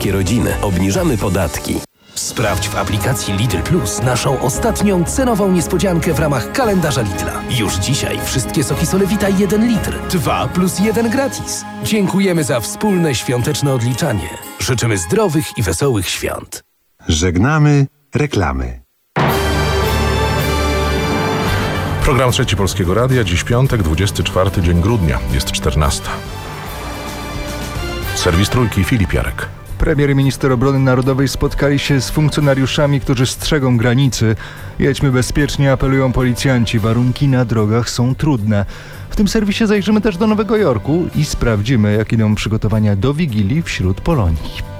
Rodziny. Obniżamy podatki. Sprawdź w aplikacji Lidl Plus naszą ostatnią cenową niespodziankę w ramach kalendarza Lidla. Już dzisiaj wszystkie soki Solewita 1 litr, 2 plus 1 gratis. Dziękujemy za wspólne świąteczne odliczanie. Życzymy zdrowych i wesołych świąt. Żegnamy reklamy. Program Trzeci Polskiego Radia. Dziś piątek, 24 dzień grudnia. Jest 14. Serwis Trójki, Filip Jarek. Premier i minister obrony narodowej spotkali się z funkcjonariuszami, którzy strzegą granicy. Jedźmy bezpiecznie, apelują policjanci. Warunki na drogach są trudne. W tym serwisie zajrzymy też do Nowego Jorku i sprawdzimy, jak idą przygotowania do Wigilii wśród Polonii.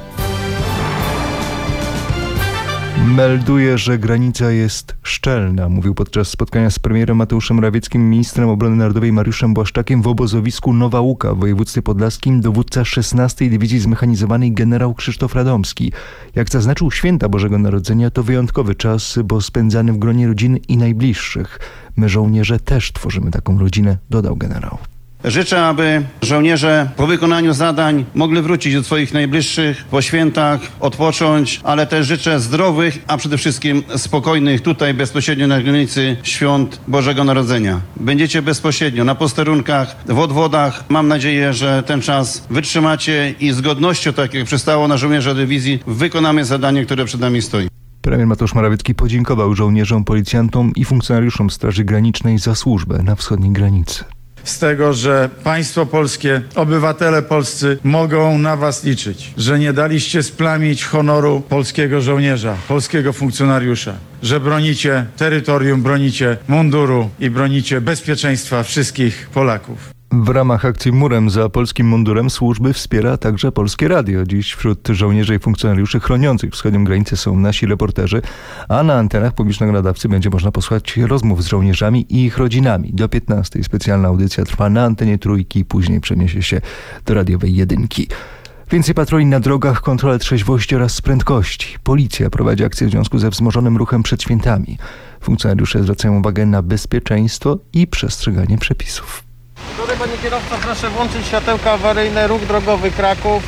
Melduje, że granica jest szczelna, mówił podczas spotkania z premierem Mateuszem Morawieckim, ministrem obrony narodowej Mariuszem Błaszczakiem w obozowisku Nowa Łuka w województwie podlaskim dowódca 16. Dywizji Zmechanizowanej generał Krzysztof Radomski. Jak zaznaczył, święta Bożego Narodzenia to wyjątkowy czas, bo spędzany w gronie rodziny i najbliższych. My, żołnierze, też tworzymy taką rodzinę, dodał generał. Życzę, aby żołnierze po wykonaniu zadań mogli wrócić do swoich najbliższych po świętach, odpocząć, ale też życzę zdrowych, a przede wszystkim spokojnych tutaj bezpośrednio na granicy świąt Bożego Narodzenia. Będziecie bezpośrednio na posterunkach, w odwodach. Mam nadzieję, że ten czas wytrzymacie i z godnością, tak jak przystało na żołnierza dywizji, wykonamy zadanie, które przed nami stoi. Premier Mateusz Morawiecki podziękował żołnierzom, policjantom i funkcjonariuszom Straży Granicznej za służbę na wschodniej granicy. Z tego, że państwo polskie, obywatele polscy mogą na was liczyć, że nie daliście splamić honoru polskiego żołnierza, polskiego funkcjonariusza, że bronicie terytorium, bronicie munduru i bronicie bezpieczeństwa wszystkich Polaków. W ramach akcji Murem za polskim mundurem służby wspiera także Polskie Radio. Dziś wśród żołnierzy i funkcjonariuszy chroniących wschodnią granicę są nasi reporterzy, a na antenach publicznego nadawcy będzie można posłuchać rozmów z żołnierzami i ich rodzinami. Do 15 specjalna audycja trwa na antenie Trójki, później przeniesie się do radiowej Jedynki. Więcej patroli na drogach, kontrolę trzeźwości oraz prędkości. Policja prowadzi akcję w związku ze wzmożonym ruchem przed świętami. Funkcjonariusze zwracają uwagę na bezpieczeństwo i przestrzeganie przepisów. Panie kierowco, proszę włączyć światełka awaryjne, ruch drogowy Kraków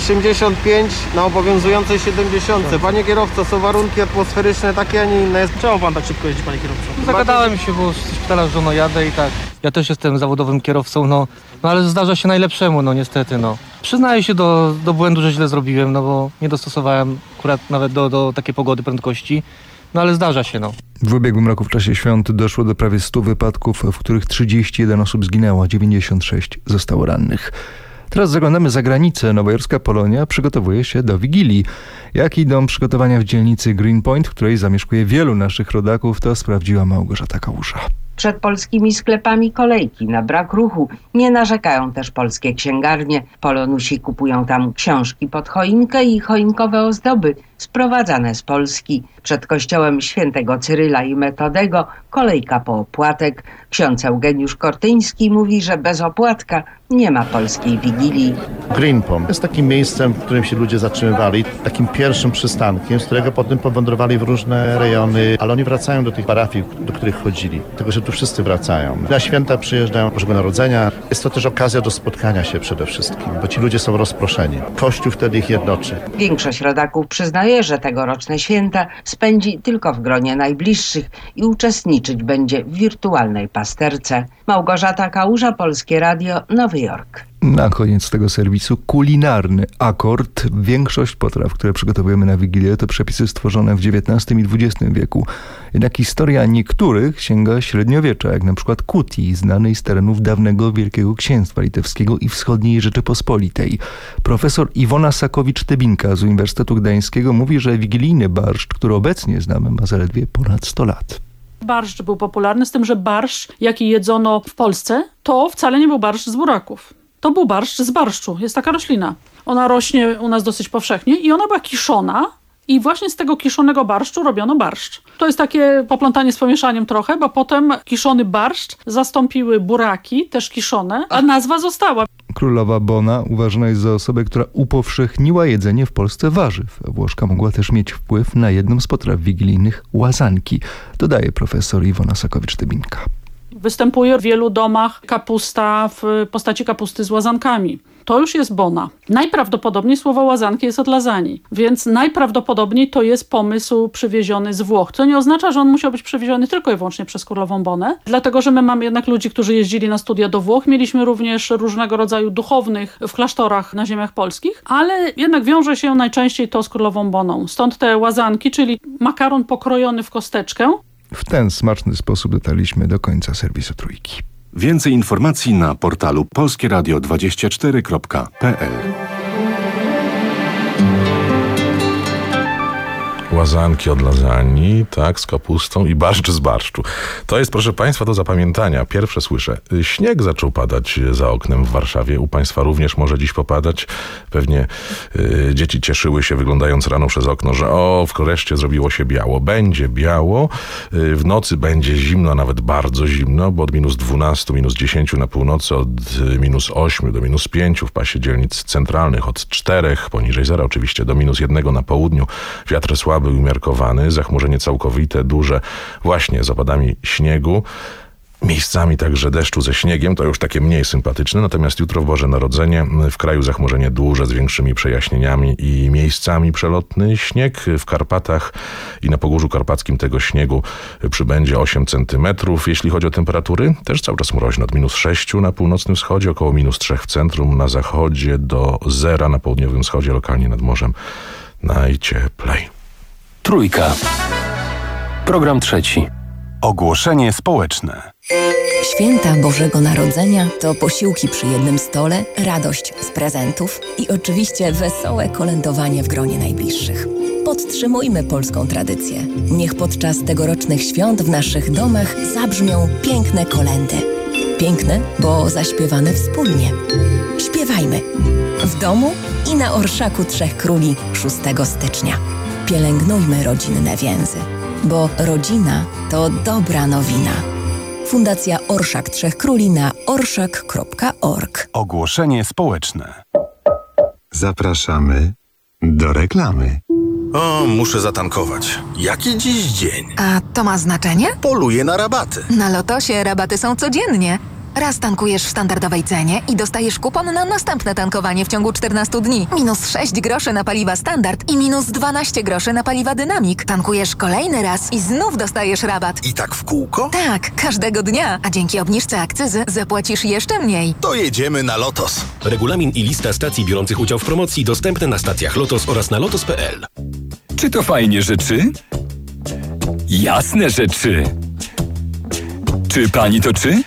85 na obowiązującej 70. Panie kierowco, są warunki atmosferyczne takie, a nie inne. Czemu pan tak szybko jeździ, panie kierowco? Zagadałem się, bo z szpitala z żoną jadę i tak. Ja też jestem zawodowym kierowcą, no ale zdarza się najlepszemu, niestety, Przyznaję się do błędu, że źle zrobiłem, bo nie dostosowałem akurat nawet do takiej pogody prędkości. Ale zdarza się, W ubiegłym roku w czasie świąt doszło do prawie 100 wypadków, w których 31 osób zginęło, a 96 zostało rannych. Teraz zaglądamy za granicę. Nowojorska Polonia przygotowuje się do Wigilii. Jak idą przygotowania w dzielnicy Greenpoint, w której zamieszkuje wielu naszych rodaków, to sprawdziła Małgorzata Kałuża. Przed polskimi sklepami kolejki na brak ruchu. Nie narzekają też polskie księgarnie. Polonusi kupują tam książki pod choinkę i choinkowe ozdoby sprowadzane z Polski. Przed kościołem świętego Cyryla i Metodego kolejka po opłatek. Ksiądz Eugeniusz Kortyński mówi, że bez opłatka nie ma polskiej Wigilii. Greenpoint jest takim miejscem, w którym się ludzie zatrzymywali, takim pierwszym przystankiem, z którego potem powędrowali w różne rejony, ale oni wracają do tych parafii, do których chodzili. Tego, że tu wszyscy wracają. Na święta przyjeżdżają Bożego Narodzenia. Jest to też okazja do spotkania się przede wszystkim, bo ci ludzie są rozproszeni. Kościół wtedy ich jednoczy. Większość rodaków przyznaje, że tegoroczne święta spędzi tylko w gronie najbliższych i uczestniczyć będzie w wirtualnej pasterce. Małgorzata Kałuża, Polskie Radio, Nowy Jork. Na koniec tego serwisu kulinarny akord. Większość potraw, które przygotowujemy na Wigilię, to przepisy stworzone w XIX i XX wieku. Jednak historia niektórych sięga średniowiecza, jak na przykład kutii, znanej z terenów dawnego Wielkiego Księstwa Litewskiego i Wschodniej Rzeczypospolitej. Profesor Iwona Sakowicz-Tybinka z Uniwersytetu Gdańskiego mówi, że wigilijny barszcz, który obecnie znamy, ma zaledwie ponad 100 lat. Barszcz był popularny, z tym, że barszcz, jaki jedzono w Polsce, to wcale nie był barszcz z buraków. To był barszcz z barszczu. Jest taka roślina. Ona rośnie u nas dosyć powszechnie i ona była kiszona i właśnie z tego kiszonego barszczu robiono barszcz. To jest takie poplątanie z pomieszaniem trochę, bo potem kiszony barszcz zastąpiły buraki, też kiszone, a nazwa została. Królowa Bona uważana jest za osobę, która upowszechniła jedzenie w Polsce warzyw. Włoszka mogła też mieć wpływ na jedną z potraw wigilijnych, łazanki, dodaje profesor Iwona Sakowicz-Tybinka. Występuje w wielu domach kapusta w postaci kapusty z łazankami. To już jest bona. Najprawdopodobniej słowo łazanki jest od lasagne, więc najprawdopodobniej to jest pomysł przywieziony z Włoch, co nie oznacza, że on musiał być przywieziony tylko i wyłącznie przez królową Bonę, dlatego że my mamy jednak ludzi, którzy jeździli na studia do Włoch. Mieliśmy również różnego rodzaju duchownych w klasztorach na ziemiach polskich, ale jednak wiąże się najczęściej to z królową Boną. Stąd te łazanki, czyli makaron pokrojony w kosteczkę. W ten smaczny sposób dotarliśmy do końca serwisu Trójki. Więcej informacji na portalu polskieradio24.pl. Łazanki od lasagne, tak, z kapustą i barszcz z barszczu. To jest, proszę Państwa, do zapamiętania. Pierwsze słyszę. Śnieg zaczął padać za oknem w Warszawie. U Państwa również może dziś popadać. Pewnie dzieci cieszyły się, wyglądając rano przez okno, że wreszcie zrobiło się biało. Będzie biało. W nocy będzie zimno, a nawet bardzo zimno, bo od -12, -10 na północy, od -8 do -5 w pasie dzielnic centralnych, od 4 poniżej zera oczywiście do -1 na południu. Wiatr słaby i umiarkowany, zachmurzenie całkowite, duże, właśnie z opadami śniegu, miejscami także deszczu ze śniegiem, to już takie mniej sympatyczne, natomiast jutro w Boże Narodzenie w kraju zachmurzenie duże z większymi przejaśnieniami i miejscami przelotny śnieg. W Karpatach i na Pogórzu Karpackim tego śniegu przybędzie 8 centymetrów. Jeśli chodzi o temperatury, też cały czas mroźno, od -6 na północnym wschodzie, około -3 w centrum, na zachodzie do 0 na południowym wschodzie, lokalnie nad morzem najcieplej. Trójka. Program trzeci. Ogłoszenie społeczne. Święta Bożego Narodzenia to posiłki przy jednym stole, radość z prezentów i oczywiście wesołe kolędowanie w gronie najbliższych. Podtrzymujmy polską tradycję. Niech podczas tegorocznych świąt w naszych domach zabrzmią piękne kolędy. Piękne, bo zaśpiewane wspólnie. Śpiewajmy w domu i na Orszaku Trzech Króli 6 stycznia. Pielęgnujmy rodzinne więzy, bo rodzina to dobra nowina. Fundacja Orszak Trzech Króli na orszak.org. Ogłoszenie społeczne. Zapraszamy do reklamy. Muszę zatankować. Jaki dziś dzień? A to ma znaczenie? Poluję na rabaty. Na Lotosie rabaty są codziennie. Raz tankujesz w standardowej cenie i dostajesz kupon na następne tankowanie w ciągu 14 dni. -6 groszy na paliwa standard i -12 groszy na paliwa dynamik. Tankujesz kolejny raz i znów dostajesz rabat. I tak w kółko? Tak, każdego dnia. A dzięki obniżce akcyzy zapłacisz jeszcze mniej. To jedziemy na Lotos. Regulamin i lista stacji biorących udział w promocji dostępne na stacjach Lotos oraz na lotos.pl. Czy to fajnie, że czy? Jasne, że czy. Czy pani to czy?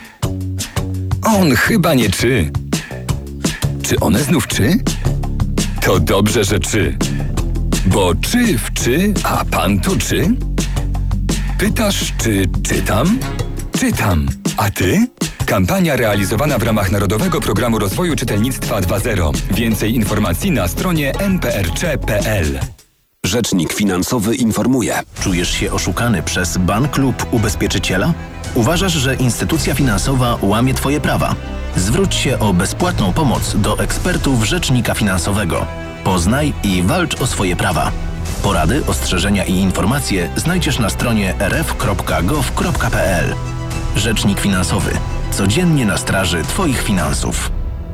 On chyba nie czy. Czy one znów czy? To dobrze, że czy. Bo czy w czy, a pan tu czy? Pytasz, czy czytam? Czytam. A ty? Kampania realizowana w ramach Narodowego Programu Rozwoju Czytelnictwa 2.0. Więcej informacji na stronie nprc.pl. Rzecznik finansowy informuje. Czujesz się oszukany przez bank lub ubezpieczyciela? Uważasz, że instytucja finansowa łamie Twoje prawa? Zwróć się o bezpłatną pomoc do ekspertów Rzecznika Finansowego. Poznaj i walcz o swoje prawa. Porady, ostrzeżenia i informacje znajdziesz na stronie rf.gov.pl. Rzecznik Finansowy. Codziennie na straży Twoich finansów.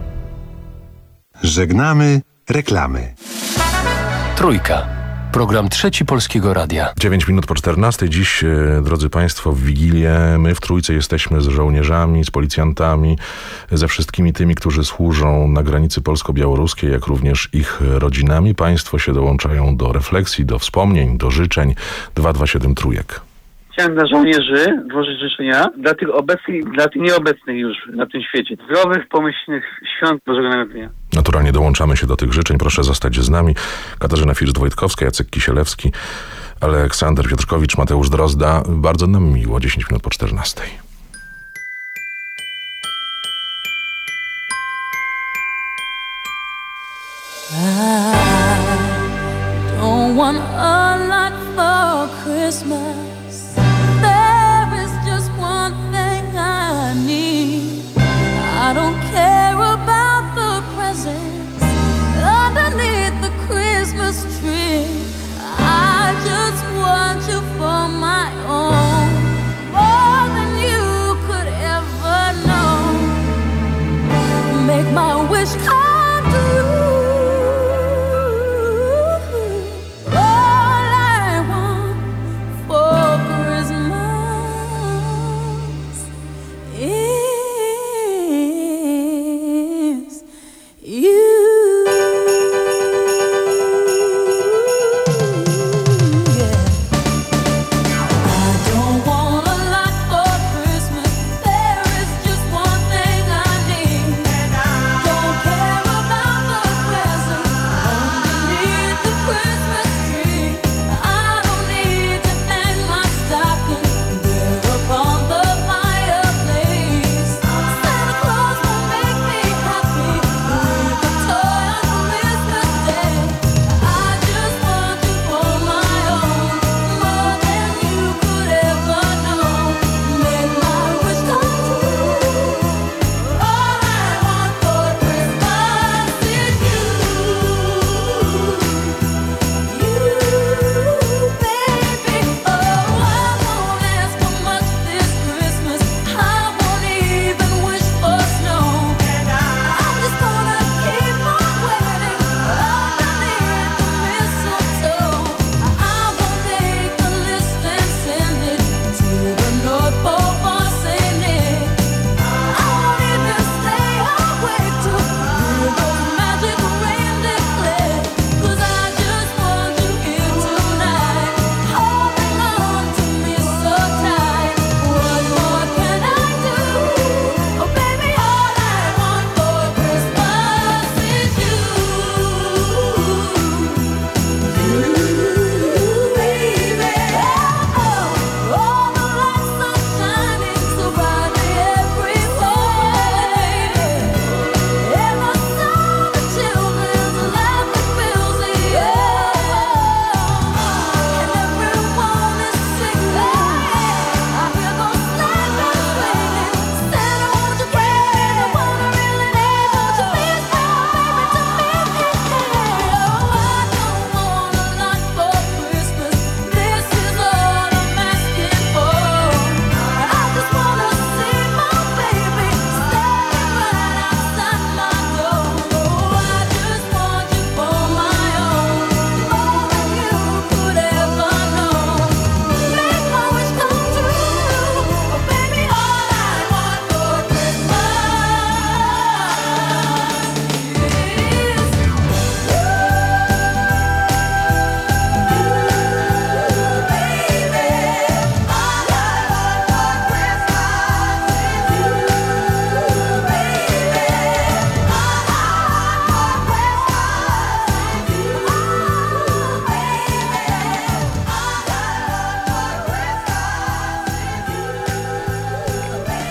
Żegnamy reklamy. Trójka. Program trzeci Polskiego Radia. 9 minut po 14. Dziś, drodzy Państwo, w Wigilię my w Trójce jesteśmy z żołnierzami, z policjantami, ze wszystkimi tymi, którzy służą na granicy polsko-białoruskiej, jak również ich rodzinami. Państwo się dołączają do refleksji, do wspomnień, do życzeń. 227 Trójek. Chciałem dla żołnierzy złożyć życzenia, dla tych obecnych i dla tych nieobecnych już na tym świecie. Zdrowych, pomyślnych świąt Bożego Narodzenia. Naturalnie dołączamy się do tych życzeń. Proszę zostać z nami. Katarzyna Fircz-Wojtkowska, Jacek Kisielewski, Aleksander Piotrkowicz, Mateusz Drozda. Bardzo nam miło. 10 minut po 14. I don't want a lot for Christmas. There is just one thing I need. I don't care about the presents underneath the Christmas tree. I just want you for my own, more than you could ever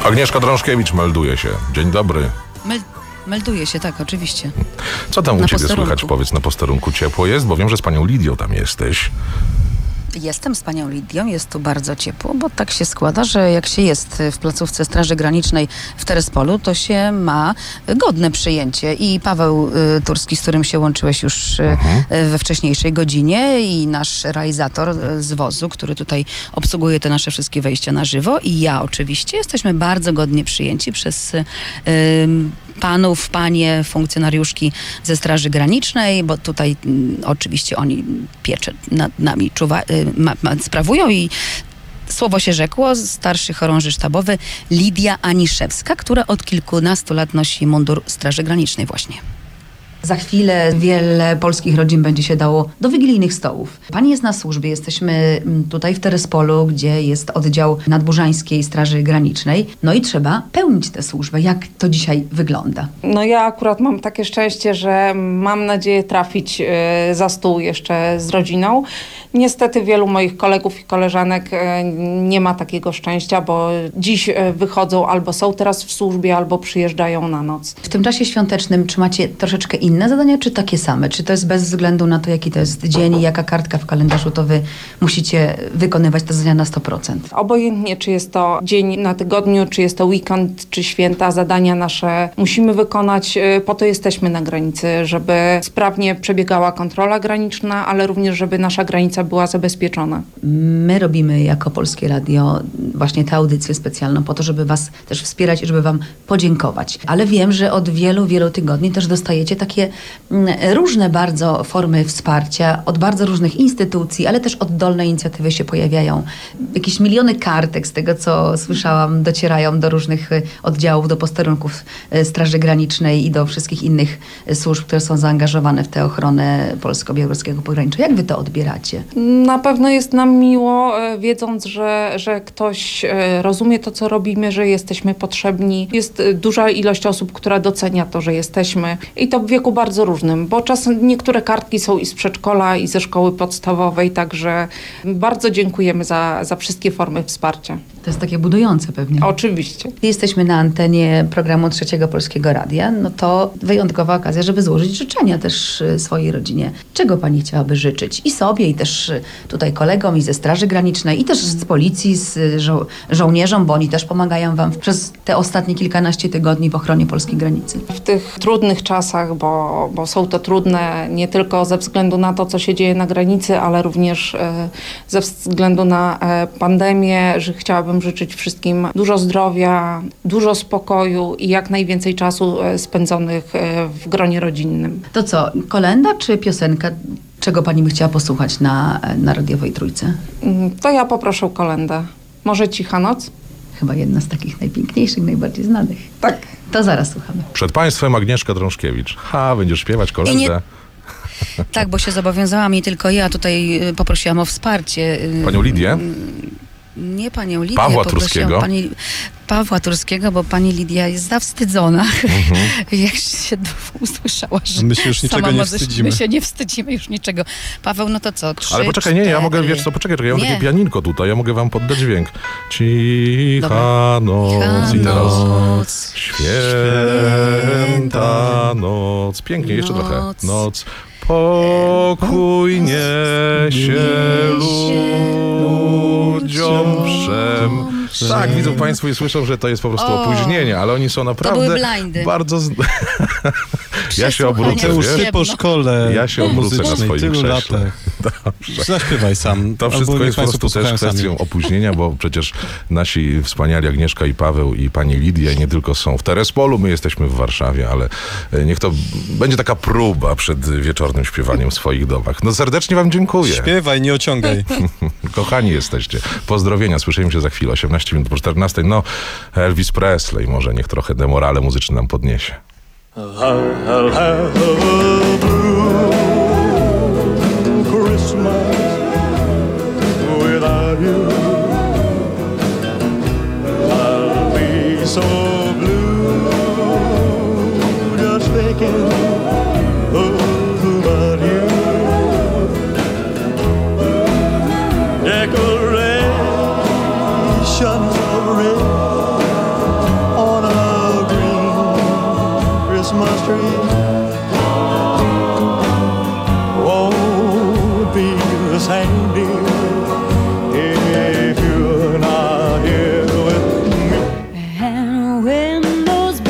Agnieszka Drążkiewicz melduje się. Dzień dobry. Melduje się, tak, oczywiście. Co tam u Na ciebie posterunku. słychać? Powiedz, na posterunku ciepło jest? Bo wiem, że z panią Lidią tam jesteś. Jestem z panią Lidią, jest tu bardzo ciepło, bo tak się składa, że jak się jest w placówce Straży Granicznej w Terespolu, to się ma godne przyjęcie. I Paweł Turski, z którym się łączyłeś już we wcześniejszej godzinie, i nasz realizator z wozu, który tutaj obsługuje te nasze wszystkie wejścia na żywo, i ja oczywiście, jesteśmy bardzo godnie przyjęci przez panów, panie, funkcjonariuszki ze Straży Granicznej, bo tutaj oczywiście oni pieczę nad nami sprawują i słowo się rzekło, starszy chorąży sztabowy Lidia Aniszewska, która od kilkunastu lat nosi mundur Straży Granicznej właśnie. Za chwilę wiele polskich rodzin będzie się dało do wigilijnych stołów. Pani jest na służbie, jesteśmy tutaj w Terespolu, gdzie jest oddział Nadburzańskiej Straży Granicznej. No i trzeba pełnić tę służbę. Jak to dzisiaj wygląda? No ja akurat mam takie szczęście, że mam nadzieję trafić za stół jeszcze z rodziną. Niestety wielu moich kolegów i koleżanek nie ma takiego szczęścia, bo dziś wychodzą albo są teraz w służbie, albo przyjeżdżają na noc. W tym czasie świątecznym czy macie troszeczkę inne zadania, czy takie same? Czy to jest bez względu na to, jaki to jest dzień i jaka kartka w kalendarzu, to wy musicie wykonywać te zadania na 100%? Obojętnie, czy jest to dzień na tygodniu, czy jest to weekend, czy święta, zadania nasze musimy wykonać. Po to jesteśmy na granicy, żeby sprawnie przebiegała kontrola graniczna, ale również, żeby nasza granica była zabezpieczona. My robimy jako Polskie Radio właśnie tę audycję specjalną po to, żeby was też wspierać i żeby wam podziękować. Ale wiem, że od wielu, wielu tygodni też dostajecie takie różne bardzo formy wsparcia od bardzo różnych instytucji, ale też oddolne inicjatywy się pojawiają. Jakieś miliony kartek, z tego co słyszałam, docierają do różnych oddziałów, do posterunków Straży Granicznej i do wszystkich innych służb, które są zaangażowane w tę ochronę polsko-białoruskiego pogranicza. Jak wy to odbieracie? Na pewno jest nam miło, wiedząc, że ktoś rozumie to, co robimy, że jesteśmy potrzebni. Jest duża ilość osób, która docenia to, że jesteśmy, i to w wieku bardzo różnym, bo czasem niektóre kartki są i z przedszkola, i ze szkoły podstawowej, także bardzo dziękujemy za wszystkie formy wsparcia. To jest takie budujące pewnie. Oczywiście. Jesteśmy na antenie programu Trzeciego Polskiego Radia, no to wyjątkowa okazja, żeby złożyć życzenia też swojej rodzinie. Czego pani chciałaby życzyć? I sobie, i też tutaj kolegom, i ze Straży Granicznej, i też z policji, z żołnierzom, bo oni też pomagają wam przez te ostatnie kilkanaście tygodni w ochronie polskiej granicy. W tych trudnych czasach, bo są to trudne nie tylko ze względu na to, co się dzieje na granicy, ale również ze względu na pandemię, że chciałabym życzyć wszystkim dużo zdrowia, dużo spokoju i jak najwięcej czasu spędzonych w gronie rodzinnym. To co, kolenda czy piosenka? Czego pani by chciała posłuchać na radiowej Trójce? To ja poproszę o kolędę. Może Cicha Noc? Chyba jedna z takich najpiękniejszych, najbardziej znanych. Tak. To zaraz słuchamy. Przed państwem Agnieszka Drążkiewicz. Będziesz śpiewać kolędę. Tak, bo się zobowiązałam i tylko ja tutaj poprosiłam o wsparcie. Panią Lidię? Nie panią Lidię. Pawła Turskiego? Pawła Turskiego, bo pani Lidia jest zawstydzona. Jak się usłyszała, że my się już niczego nie wstydzimy. My się nie wstydzimy już niczego. Paweł, no to co? 3, ale poczekaj, nie, ja mogę, wiesz co, poczekaj, ja mam takie pianinko tutaj, ja mogę wam poddać dźwięk. Cicha noc i teraz święta noc. Pięknie, jeszcze trochę. Noc. Pokój niesie ludziom wszem. Tak, widzą państwo i słyszą, że to jest po prostu opóźnienie, ale oni są naprawdę to były blindy. bardzo... Ja się obrócę, ty po szkole ja się obrócę na swoim krześle. Zaśpiewaj sam. To wszystko jest po prostu też kwestią opóźnienia, bo przecież nasi wspaniali Agnieszka i Paweł i pani Lidia nie tylko są w Terespolu, my jesteśmy w Warszawie, ale niech to będzie taka próba przed wieczornym śpiewaniem w swoich domach. No serdecznie wam dziękuję. Śpiewaj, nie ociągaj. Kochani jesteście. Pozdrowienia, słyszymy się za chwilę, 18 minut po 14. No, Elvis Presley może niech trochę demorale muzyczne nam podniesie. I'll have a blue Christmas without you. I'll be so blue just thinking about you. Decorations of red Sandy, if you're not here with me. And when those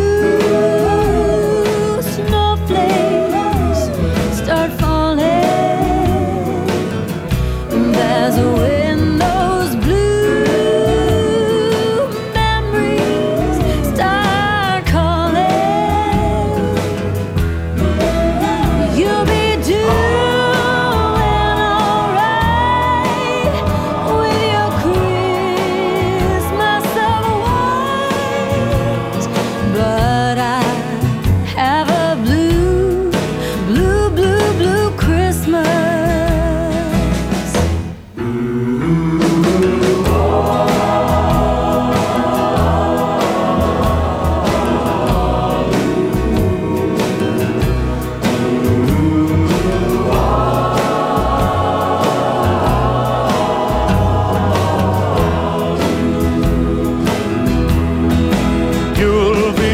blue snowflakes start falling, that's when those blue memories start calling. You'll be doing alright with your Christmas of white, but I have a blue, blue, blue, blue Christmas. You'll be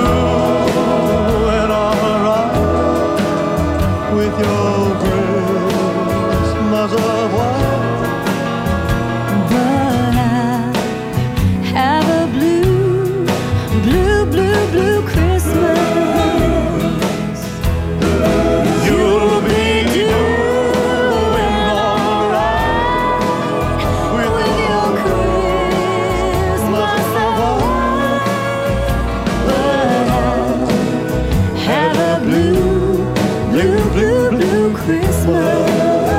doing alright with your Christmas of white. But I have a blue, blue, blue, blue Christmas. You'll be doing alright with your Christmas of white. But I have a blue, blue, blue, blue Christmas.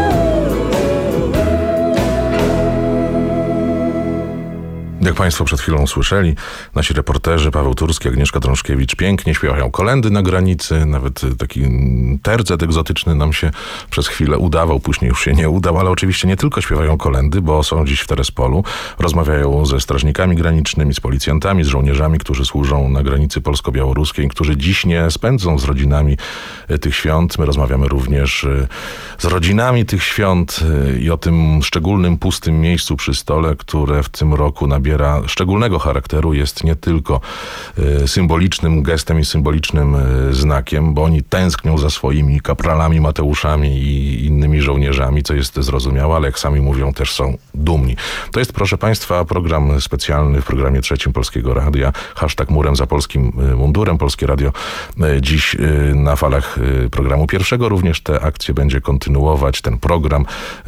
Jak Państwo przed chwilą słyszeli, nasi reporterzy Paweł Turski, Agnieszka Drążkiewicz pięknie śpiewają kolędy na granicy. Nawet taki tercet egzotyczny nam się przez chwilę udawał, później już się nie udał, ale oczywiście nie tylko śpiewają kolędy, bo są dziś w Terespolu. Rozmawiają ze strażnikami granicznymi, z policjantami, z żołnierzami, którzy służą na granicy polsko-białoruskiej, którzy dziś nie spędzą z rodzinami tych świąt. My rozmawiamy również z rodzinami tych świąt i o tym szczególnym pustym miejscu przy stole, które w tym roku nabiera szczególnego charakteru, jest nie tylko symbolicznym gestem i symbolicznym znakiem, bo oni tęsknią za swoimi kapralami, Mateuszami i innymi żołnierzami, co jest zrozumiałe, ale jak sami mówią, też są dumni. To jest, proszę Państwa, program specjalny w programie trzecim Polskiego Radia. #Murem za polskim mundurem. Polskie Radio dziś na falach programu pierwszego również te akcje będzie kontynuować. Ten program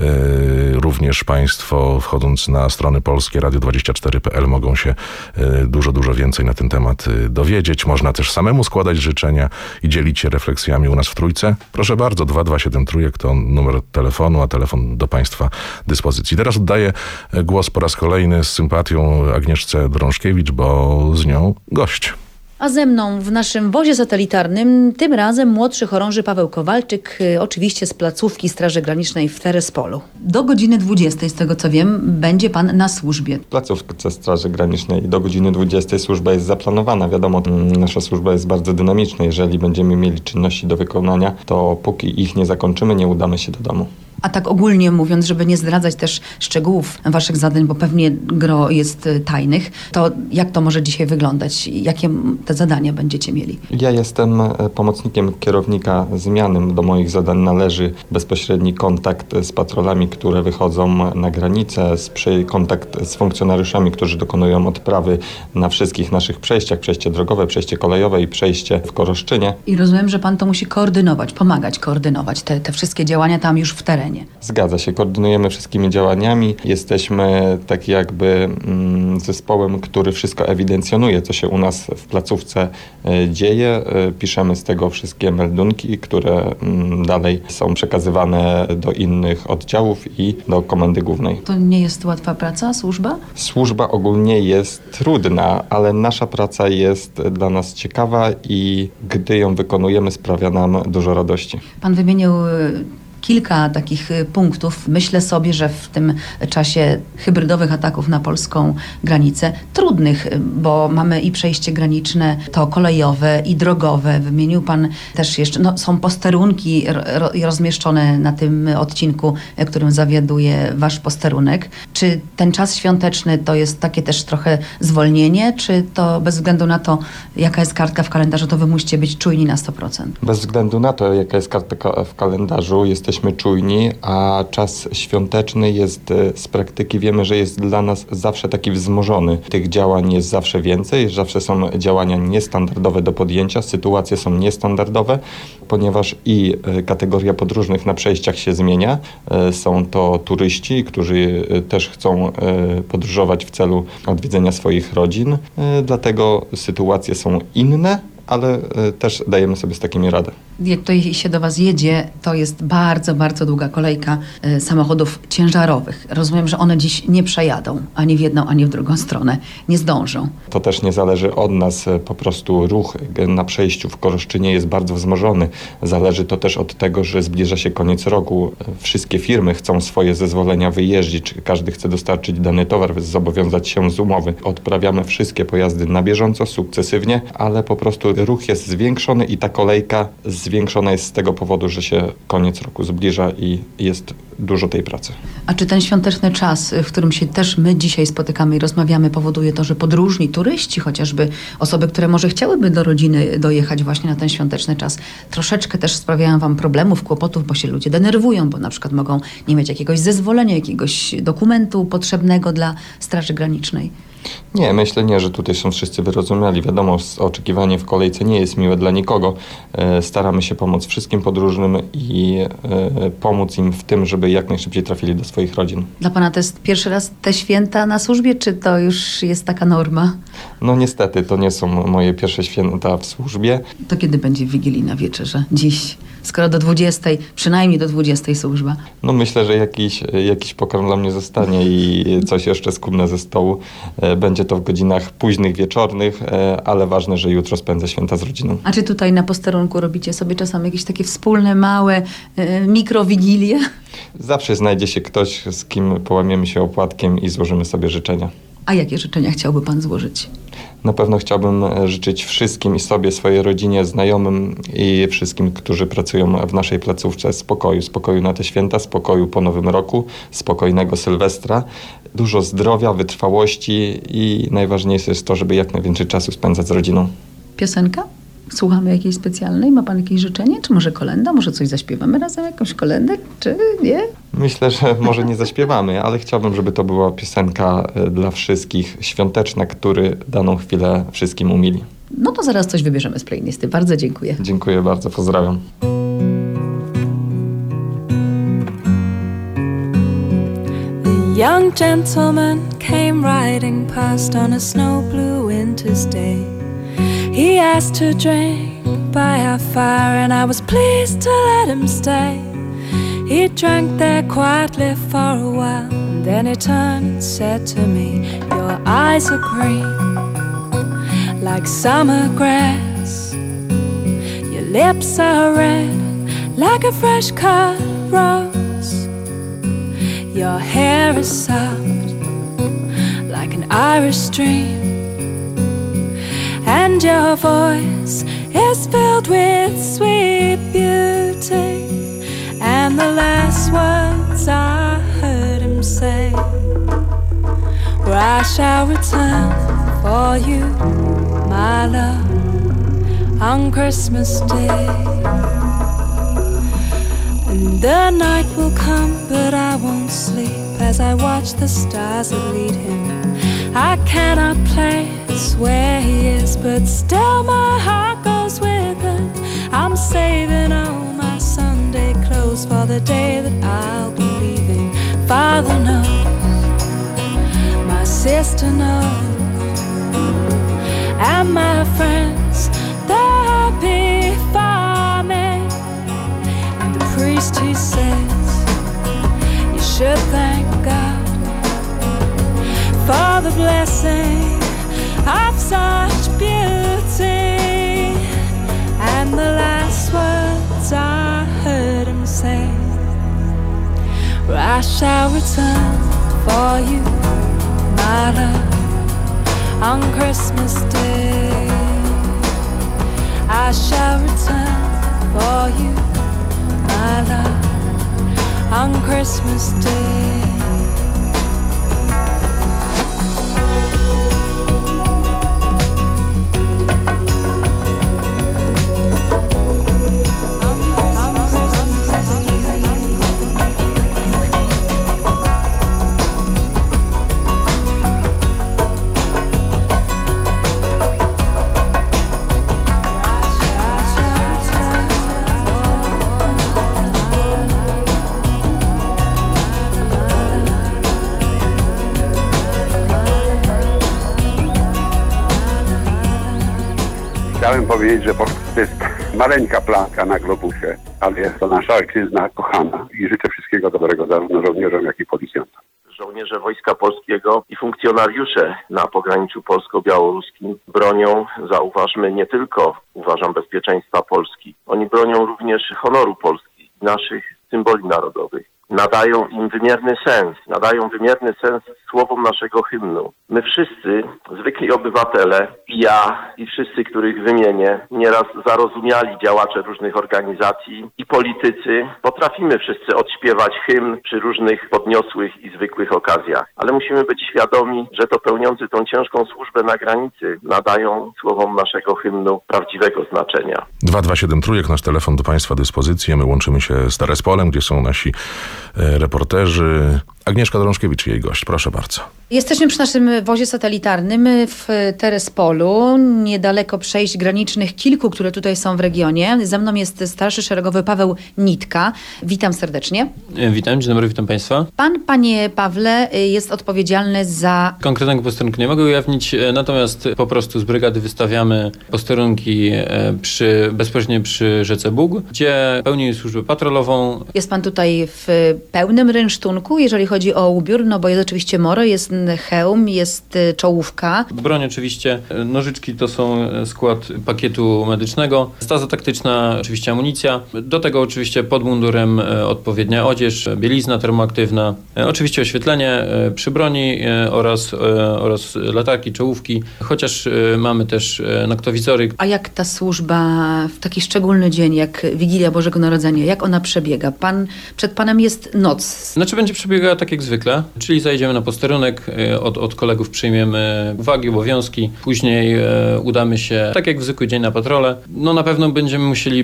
również Państwo, wchodząc na strony Polskie Radio 24.pl, mogą się dużo więcej na ten temat dowiedzieć. Można też samemu składać życzenia i dzielić się refleksjami u nas w Trójce. Proszę bardzo, 2273 to numer telefonu, a telefon do Państwa dyspozycji. Teraz oddaję głos po raz kolejny z sympatią Agnieszce Drążkiewicz, bo z nią gość. A ze mną w naszym wozie satelitarnym tym razem młodszy chorąży Paweł Kowalczyk, oczywiście z placówki Straży Granicznej w Terespolu. Do godziny 20, z tego co wiem, będzie pan na służbie. W placówce Straży Granicznej do godziny 20 służba jest zaplanowana. Wiadomo, nasza służba jest bardzo dynamiczna. Jeżeli będziemy mieli czynności do wykonania, to póki ich nie zakończymy, nie udamy się do domu. A tak ogólnie mówiąc, żeby nie zdradzać też szczegółów waszych zadań, bo pewnie gro jest tajnych, to jak to może dzisiaj wyglądać? Jakie te zadania będziecie mieli? Ja jestem pomocnikiem kierownika zmiany. Do moich zadań należy bezpośredni kontakt z patrolami, które wychodzą na granicę, kontakt z funkcjonariuszami, którzy dokonują odprawy na wszystkich naszych przejściach, przejście drogowe, przejście kolejowe i przejście w Koroszczynie. I rozumiem, że pan to musi koordynować, pomagać koordynować te wszystkie działania tam już w terenie. Zgadza się, koordynujemy wszystkimi działaniami. Jesteśmy tak jakby zespołem, który wszystko ewidencjonuje, co się u nas w placówce dzieje. Piszemy z tego wszystkie meldunki, które dalej są przekazywane do innych oddziałów i do Komendy Głównej. To nie jest łatwa praca, służba? Służba ogólnie jest trudna, ale nasza praca jest dla nas ciekawa i gdy ją wykonujemy, sprawia nam dużo radości. Pan wymienił kilka takich punktów. Myślę sobie, że w tym czasie hybrydowych ataków na polską granicę, trudnych, bo mamy i przejście graniczne, to kolejowe i drogowe. Wymienił pan też jeszcze, są posterunki rozmieszczone na tym odcinku, którym zawiaduje wasz posterunek. Czy ten czas świąteczny to jest takie też trochę zwolnienie, czy to bez względu na to, jaka jest kartka w kalendarzu, to wy musicie być czujni na 100%? Bez względu na to, jaka jest kartka w kalendarzu, jesteśmy jesteśmy czujni, a czas świąteczny jest z praktyki, wiemy, że jest dla nas zawsze taki wzmożony. Tych działań jest zawsze więcej, zawsze są działania niestandardowe do podjęcia, sytuacje są niestandardowe, ponieważ i kategoria podróżnych na przejściach się zmienia. Są to turyści, którzy też chcą podróżować w celu odwiedzenia swoich rodzin, dlatego sytuacje są inne, ale też dajemy sobie z takimi radę. Jak tutaj się do was jedzie, to jest bardzo, bardzo długa kolejka samochodów ciężarowych. Rozumiem, że one dziś nie przejadą ani w jedną, ani w drugą stronę. Nie zdążą. To też nie zależy od nas, po prostu ruch na przejściu w Koroszczynie jest bardzo wzmożony. Zależy to też od tego, że zbliża się koniec roku. Wszystkie firmy chcą swoje zezwolenia wyjeździć, każdy chce dostarczyć dany towar, zobowiązać się z umowy. Odprawiamy wszystkie pojazdy na bieżąco, sukcesywnie, ale po prostu ruch jest zwiększony i ta kolejka zwiększona jest z tego powodu, że się koniec roku zbliża i jest dużo tej pracy. A czy ten świąteczny czas, w którym się też my dzisiaj spotykamy i rozmawiamy, powoduje to, że podróżni, turyści, chociażby osoby, które może chciałyby do rodziny dojechać właśnie na ten świąteczny czas, troszeczkę też sprawiają wam problemów, kłopotów, bo się ludzie denerwują, bo na przykład mogą nie mieć jakiegoś zezwolenia, jakiegoś dokumentu potrzebnego dla Straży Granicznej? Nie, myślę nie, że tutaj są wszyscy wyrozumiali. Wiadomo, oczekiwanie w kolejce nie jest miłe dla nikogo. Staramy się pomóc wszystkim podróżnym i pomóc im w tym, żeby jak najszybciej trafili do swoich rodzin. Dla pana to jest pierwszy raz te święta na służbie, czy to już jest taka norma? No niestety, to nie są moje pierwsze święta w służbie. To kiedy będzie wigilijna wieczerza? Dziś? Skoro do 20, przynajmniej do 20 służba. No myślę, że jakiś pokarm dla mnie zostanie i coś jeszcze skubnę ze stołu. Będzie to w godzinach późnych, wieczornych, ale ważne, że jutro spędzę święta z rodziną. A czy tutaj na posterunku robicie sobie czasami jakieś takie wspólne, małe mikrowigilie? Zawsze znajdzie się ktoś, z kim połamiemy się opłatkiem i złożymy sobie życzenia. A jakie życzenia chciałby pan złożyć? Na pewno chciałbym życzyć wszystkim i sobie, swojej rodzinie, znajomym i wszystkim, którzy pracują w naszej placówce spokoju. Spokoju na te święta, spokoju po Nowym Roku, spokojnego Sylwestra, dużo zdrowia, wytrwałości i najważniejsze jest to, żeby jak najwięcej czasu spędzać z rodziną. Piosenka? Słuchamy jakiejś specjalnej? Ma pan jakieś życzenie? Czy może kolenda? Może coś zaśpiewamy razem? Jakąś kolendę? Czy nie? Myślę, że może nie zaśpiewamy, ale chciałbym, żeby to była piosenka dla wszystkich, świąteczna, który daną chwilę wszystkim umili. No to zaraz coś wybierzemy z playlisty. Bardzo dziękuję. Dziękuję bardzo, pozdrawiam. The young gentleman came riding past on a snow blue winter's day. He asked to drink by our fire, and I was pleased to let him stay. He drank there quietly for a while, and then he turned and said to me, "Your eyes are green, like summer grass. Your lips are red, like a fresh cut rose. Your hair is soft, like an Irish stream. And your voice is filled with sweet beauty." And the last words I heard him say were, "I shall return for you, my love, on Christmas Day." And the night will come, but I won't sleep as I watch the stars that lead him. I cannot place where he is, but still my heart goes with him. I'm saving all my Sunday clothes for the day that I'll be leaving. Father knows, my sister knows, and my friends, they're happy for me. And the priest, he says, you should thank God for the blessing of such beauty. And the last words I heard him say were, "I shall return for you, my love, on Christmas Day. I shall return for you, my love, on Christmas Day." powiedzieć, że Polska to jest maleńka plamka na globusie, ale jest to nasza ojczyzna kochana i życzę wszystkiego dobrego zarówno żołnierzom, jak i policjantom. Żołnierze Wojska Polskiego i funkcjonariusze na pograniczu polsko-białoruskim bronią, zauważmy, nie tylko, uważam, bezpieczeństwa Polski. Oni bronią również honoru Polski i naszych symboli narodowych. Nadają wymierny sens słowom naszego hymnu. My wszyscy, zwykli obywatele, i ja, i wszyscy, których wymienię, nieraz zarozumiali działacze różnych organizacji i politycy, potrafimy wszyscy odśpiewać hymn przy różnych podniosłych i zwykłych okazjach. Ale musimy być świadomi, że to pełniący tą ciężką służbę na granicy nadają słowom naszego hymnu prawdziwego znaczenia. 227 trójek, nasz telefon do Państwa dyspozycji. My łączymy się z Terespolem, gdzie są nasi reporterzy. Agnieszka Drążkiewicz i jej gość. Proszę bardzo. Jesteśmy przy naszym wozie satelitarnym w Terespolu, niedaleko przejść granicznych kilku, które tutaj są w regionie. Ze mną jest starszy szeregowy Paweł Nitka. Witam serdecznie. Witam, dzień dobry, witam Państwa. Pan, panie Pawle, jest odpowiedzialny za... Konkretnego posterunku nie mogę ujawnić, natomiast po prostu z brygady wystawiamy posterunki bezpośrednio przy rzece Bug, gdzie pełni służbę patrolową. Jest pan tutaj w pełnym rynsztunku, jeżeli chodzi o ubiór, no bo jest oczywiście moro, jest hełm, jest czołówka. Broń oczywiście, nożyczki to są skład pakietu medycznego, staza taktyczna, oczywiście amunicja. Do tego oczywiście pod mundurem odpowiednia odzież, bielizna termoaktywna, oczywiście oświetlenie przy broni oraz latarki, czołówki, chociaż mamy też noktowizory. A jak ta służba w taki szczególny dzień, jak Wigilia Bożego Narodzenia, jak ona przebiega? Przed panem jest noc. Znaczy będzie przebiegała tak jak zwykle, czyli zajdziemy na posterunek, od kolegów przyjmiemy uwagi, obowiązki, później udamy się tak jak w zwykły dzień na patrole. No na pewno będziemy musieli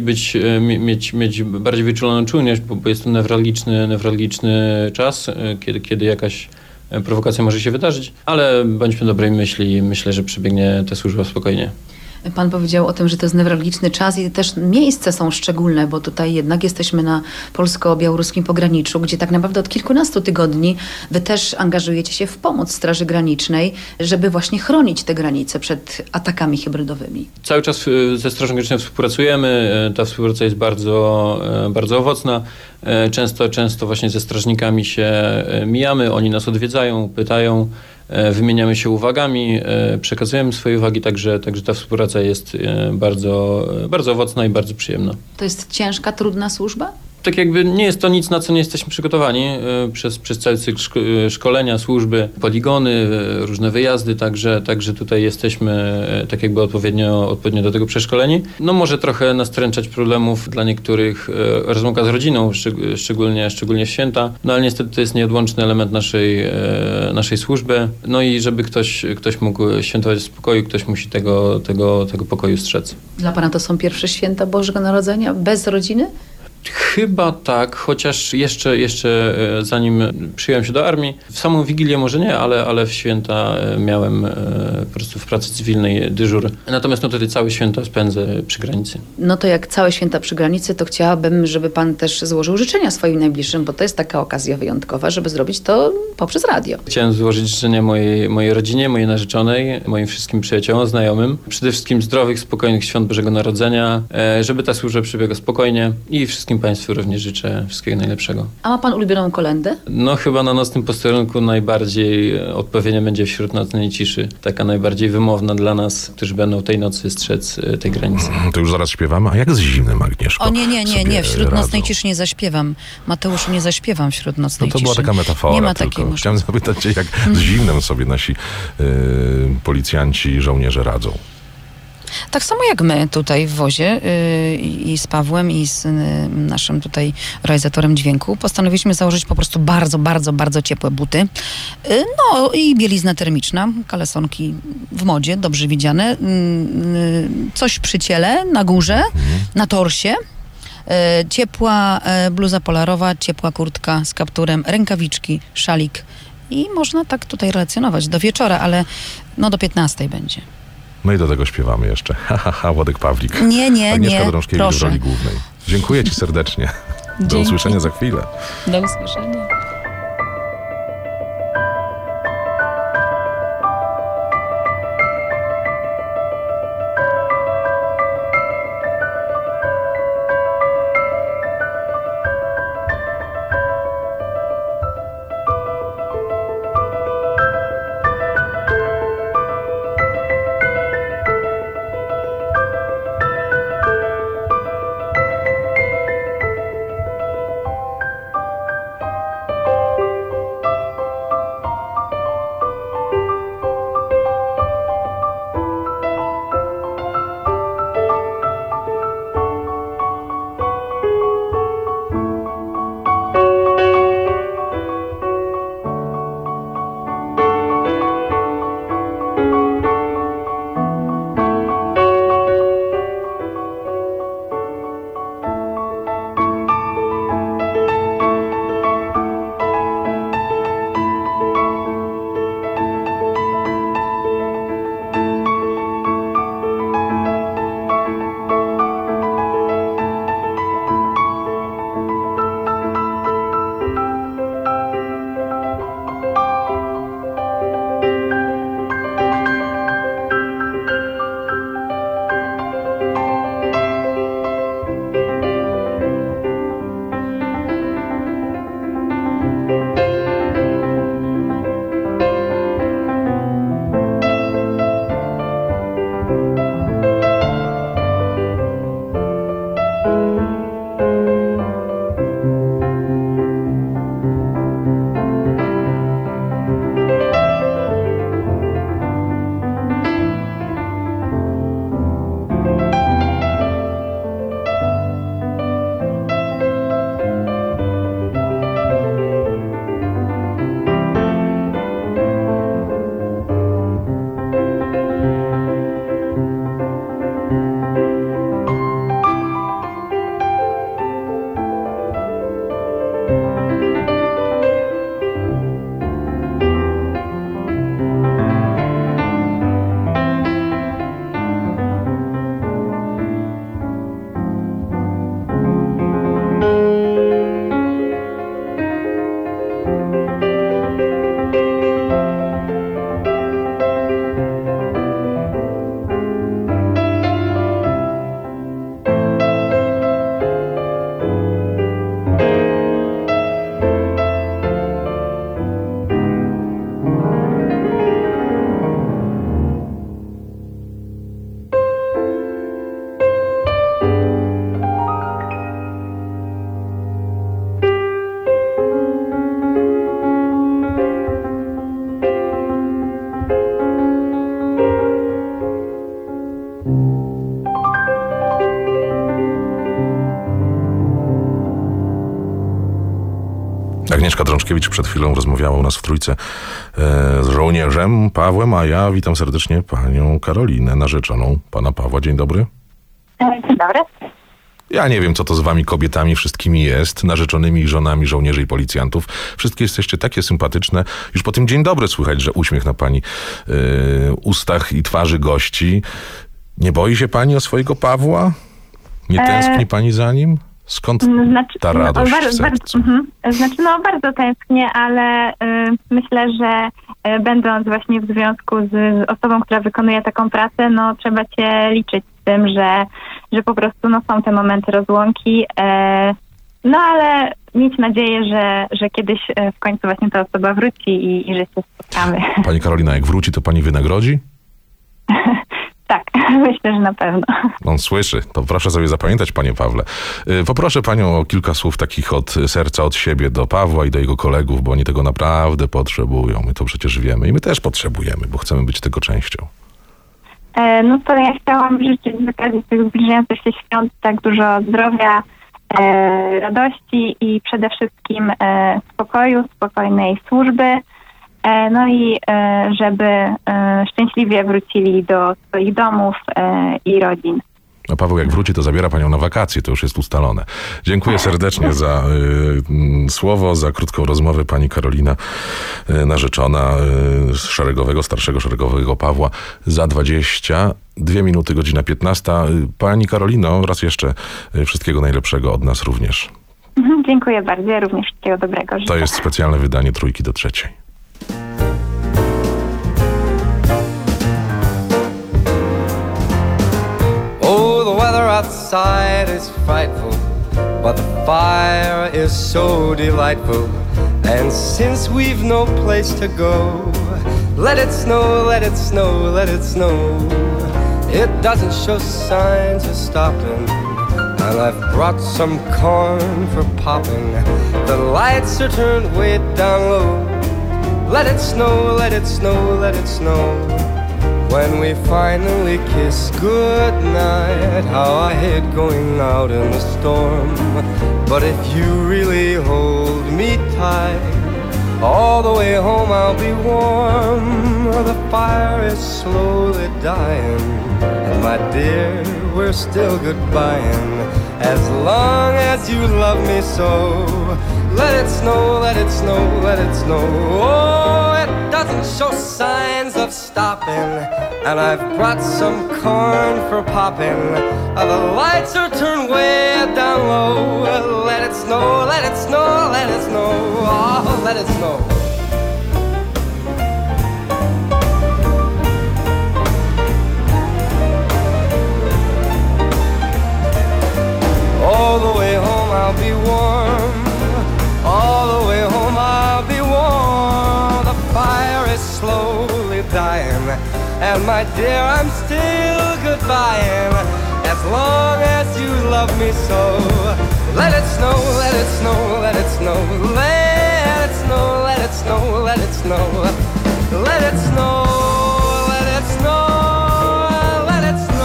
mieć bardziej wyczuloną czujność, bo jest to newralgiczny czas, kiedy jakaś prowokacja może się wydarzyć, ale bądźmy dobrej myśli i myślę, że przebiegnie ta służba spokojnie. Pan powiedział o tym, że to jest newralgiczny czas i też miejsca są szczególne, bo tutaj jednak jesteśmy na polsko-białoruskim pograniczu, gdzie tak naprawdę od kilkunastu tygodni wy też angażujecie się w pomoc Straży Granicznej, żeby właśnie chronić te granice przed atakami hybrydowymi. Cały czas ze Strażą Graniczną współpracujemy. Ta współpraca jest bardzo owocna. Często właśnie ze strażnikami się mijamy, oni nas odwiedzają, pytają, wymieniamy się uwagami, przekazujemy swoje uwagi, także ta współpraca jest bardzo owocna i bardzo przyjemna. To jest ciężka, trudna służba? Tak jakby nie jest to nic, na co nie jesteśmy przygotowani przez cały cykl szkolenia, służby, poligony, różne wyjazdy, także tutaj jesteśmy tak jakby odpowiednio do tego przeszkoleni. No może trochę nastręczać problemów dla niektórych rozłąka z rodziną, szczególnie w święta, no ale niestety to jest nieodłączny element naszej służby. No i żeby ktoś mógł świętować w spokoju, ktoś musi tego pokoju strzec. Dla pana to są pierwsze święta Bożego Narodzenia bez rodziny? Chyba tak, chociaż jeszcze zanim przyjąłem się do armii, w samą Wigilię może nie, ale w święta miałem po prostu w pracy cywilnej dyżur. Natomiast tutaj całe święta spędzę przy granicy. No to jak całe święta przy granicy, to chciałabym, żeby pan też złożył życzenia swoim najbliższym, bo to jest taka okazja wyjątkowa, żeby zrobić to poprzez radio. Chciałem złożyć życzenia mojej rodzinie, mojej narzeczonej, moim wszystkim przyjaciołom, znajomym. Przede wszystkim zdrowych, spokojnych świąt Bożego Narodzenia, żeby ta służba przebiegła spokojnie i wszystkim Państwu również życzę wszystkiego najlepszego. A ma pan ulubioną kolędę? No chyba na nocnym posterunku najbardziej odpowiednia będzie Wśród nocnej ciszy. Taka najbardziej wymowna dla nas, którzy będą tej nocy strzec tej granicy. To już zaraz śpiewamy. A jak z zimnym, Agnieszko? O nie. Wśród nocnej ciszy nie zaśpiewam. Mateuszu, nie zaśpiewam Wśród nocnej ciszy. To była taka metafora. Nie ma tylko. takiej możliwości. Chciałem zapytać cię, jak z zimnem sobie nasi policjanci i żołnierze radzą. Tak samo jak my tutaj w wozie i z Pawłem i z naszym tutaj realizatorem dźwięku postanowiliśmy założyć po prostu bardzo ciepłe buty. No i bielizna termiczna, kalesonki w modzie, dobrze widziane. Coś przy ciele, na górze, na torsie. Ciepła bluza polarowa, ciepła kurtka z kapturem, rękawiczki, szalik. I można tak tutaj relacjonować do wieczora, ale no do 15 będzie. No i do tego śpiewamy jeszcze. Władek Pawlik. Nie. Agnieszka Drążkiewicz w roli Proszę. głównej. Dziękuję ci serdecznie. Do Dzięki. usłyszenia za chwilę. Do usłyszenia. Agnieszka Drążkiewicz przed chwilą rozmawiała u nas w Trójce z żołnierzem Pawłem, a ja witam serdecznie panią Karolinę, narzeczoną pana Pawła. Dzień dobry. Dzień dobry. Ja nie wiem, co to z wami kobietami wszystkimi jest, narzeczonymi i żonami żołnierzy i policjantów. Wszystkie jesteście takie sympatyczne. Już po tym dzień dobry słychać, że uśmiech na pani ustach i twarzy gości. Nie boi się pani o swojego Pawła? Nie tęskni pani za nim? Skąd ta radość w sercu? Bardzo tęsknię, ale myślę, że będąc właśnie w związku z osobą, która wykonuje taką pracę, no trzeba się liczyć z tym, że po prostu no, są te momenty rozłąki, no ale mieć nadzieję, że kiedyś w końcu właśnie ta osoba wróci i że się spotkamy. Pani Karolina, jak wróci, to pani wynagrodzi? Tak, myślę, że na pewno. On słyszy. To proszę sobie zapamiętać, panie Pawle. Poproszę panią o kilka słów takich od serca, od siebie do Pawła i do jego kolegów, bo oni tego naprawdę potrzebują. My to przecież wiemy i my też potrzebujemy, bo chcemy być tego częścią. No to ja chciałam życzyć z okazji tych zbliżających się świąt tak dużo zdrowia, radości i przede wszystkim spokoju, spokojnej służby. No i żeby szczęśliwie wrócili do swoich domów i rodzin. A Paweł jak wróci, to zabiera panią na wakacje, to już jest ustalone. Dziękuję serdecznie za słowo, za krótką rozmowę. Pani Karolina, narzeczona starszego szeregowego Pawła, za 22 minuty, godzina 15. Pani Karolino, raz jeszcze wszystkiego najlepszego od nas również. Dziękuję bardzo, ja również wszystkiego dobrego życzę. To jest specjalne wydanie Trójki do trzeciej. Outside is frightful, but the fire is so delightful. And since we've no place to go, let it snow, let it snow, let it snow. It doesn't show signs of stopping, and I've brought some corn for popping. The lights are turned way down low. Let it snow, let it snow, let it snow. When we finally kiss goodnight, how I hate going out in the storm. But if you really hold me tight, all the way home I'll be warm. The fire is slowly dying, and my dear, we're still goodbying. As long as you love me so, let it snow, let it snow, let it snow. Oh, it doesn't show signs of stopping, and I've brought some corn for popping. The lights are turned way down low. Let it snow, let it snow, let it snow. Oh, let it snow. All the way home I'll be warm. All the way home I'll be warm. The fire is slowly dying, and my dear, I'm still goodbying. As long as you love me so, let it snow, let it snow, let it snow. Let it snow, let it snow, let it snow. Let it snow, let it snow, let it snow.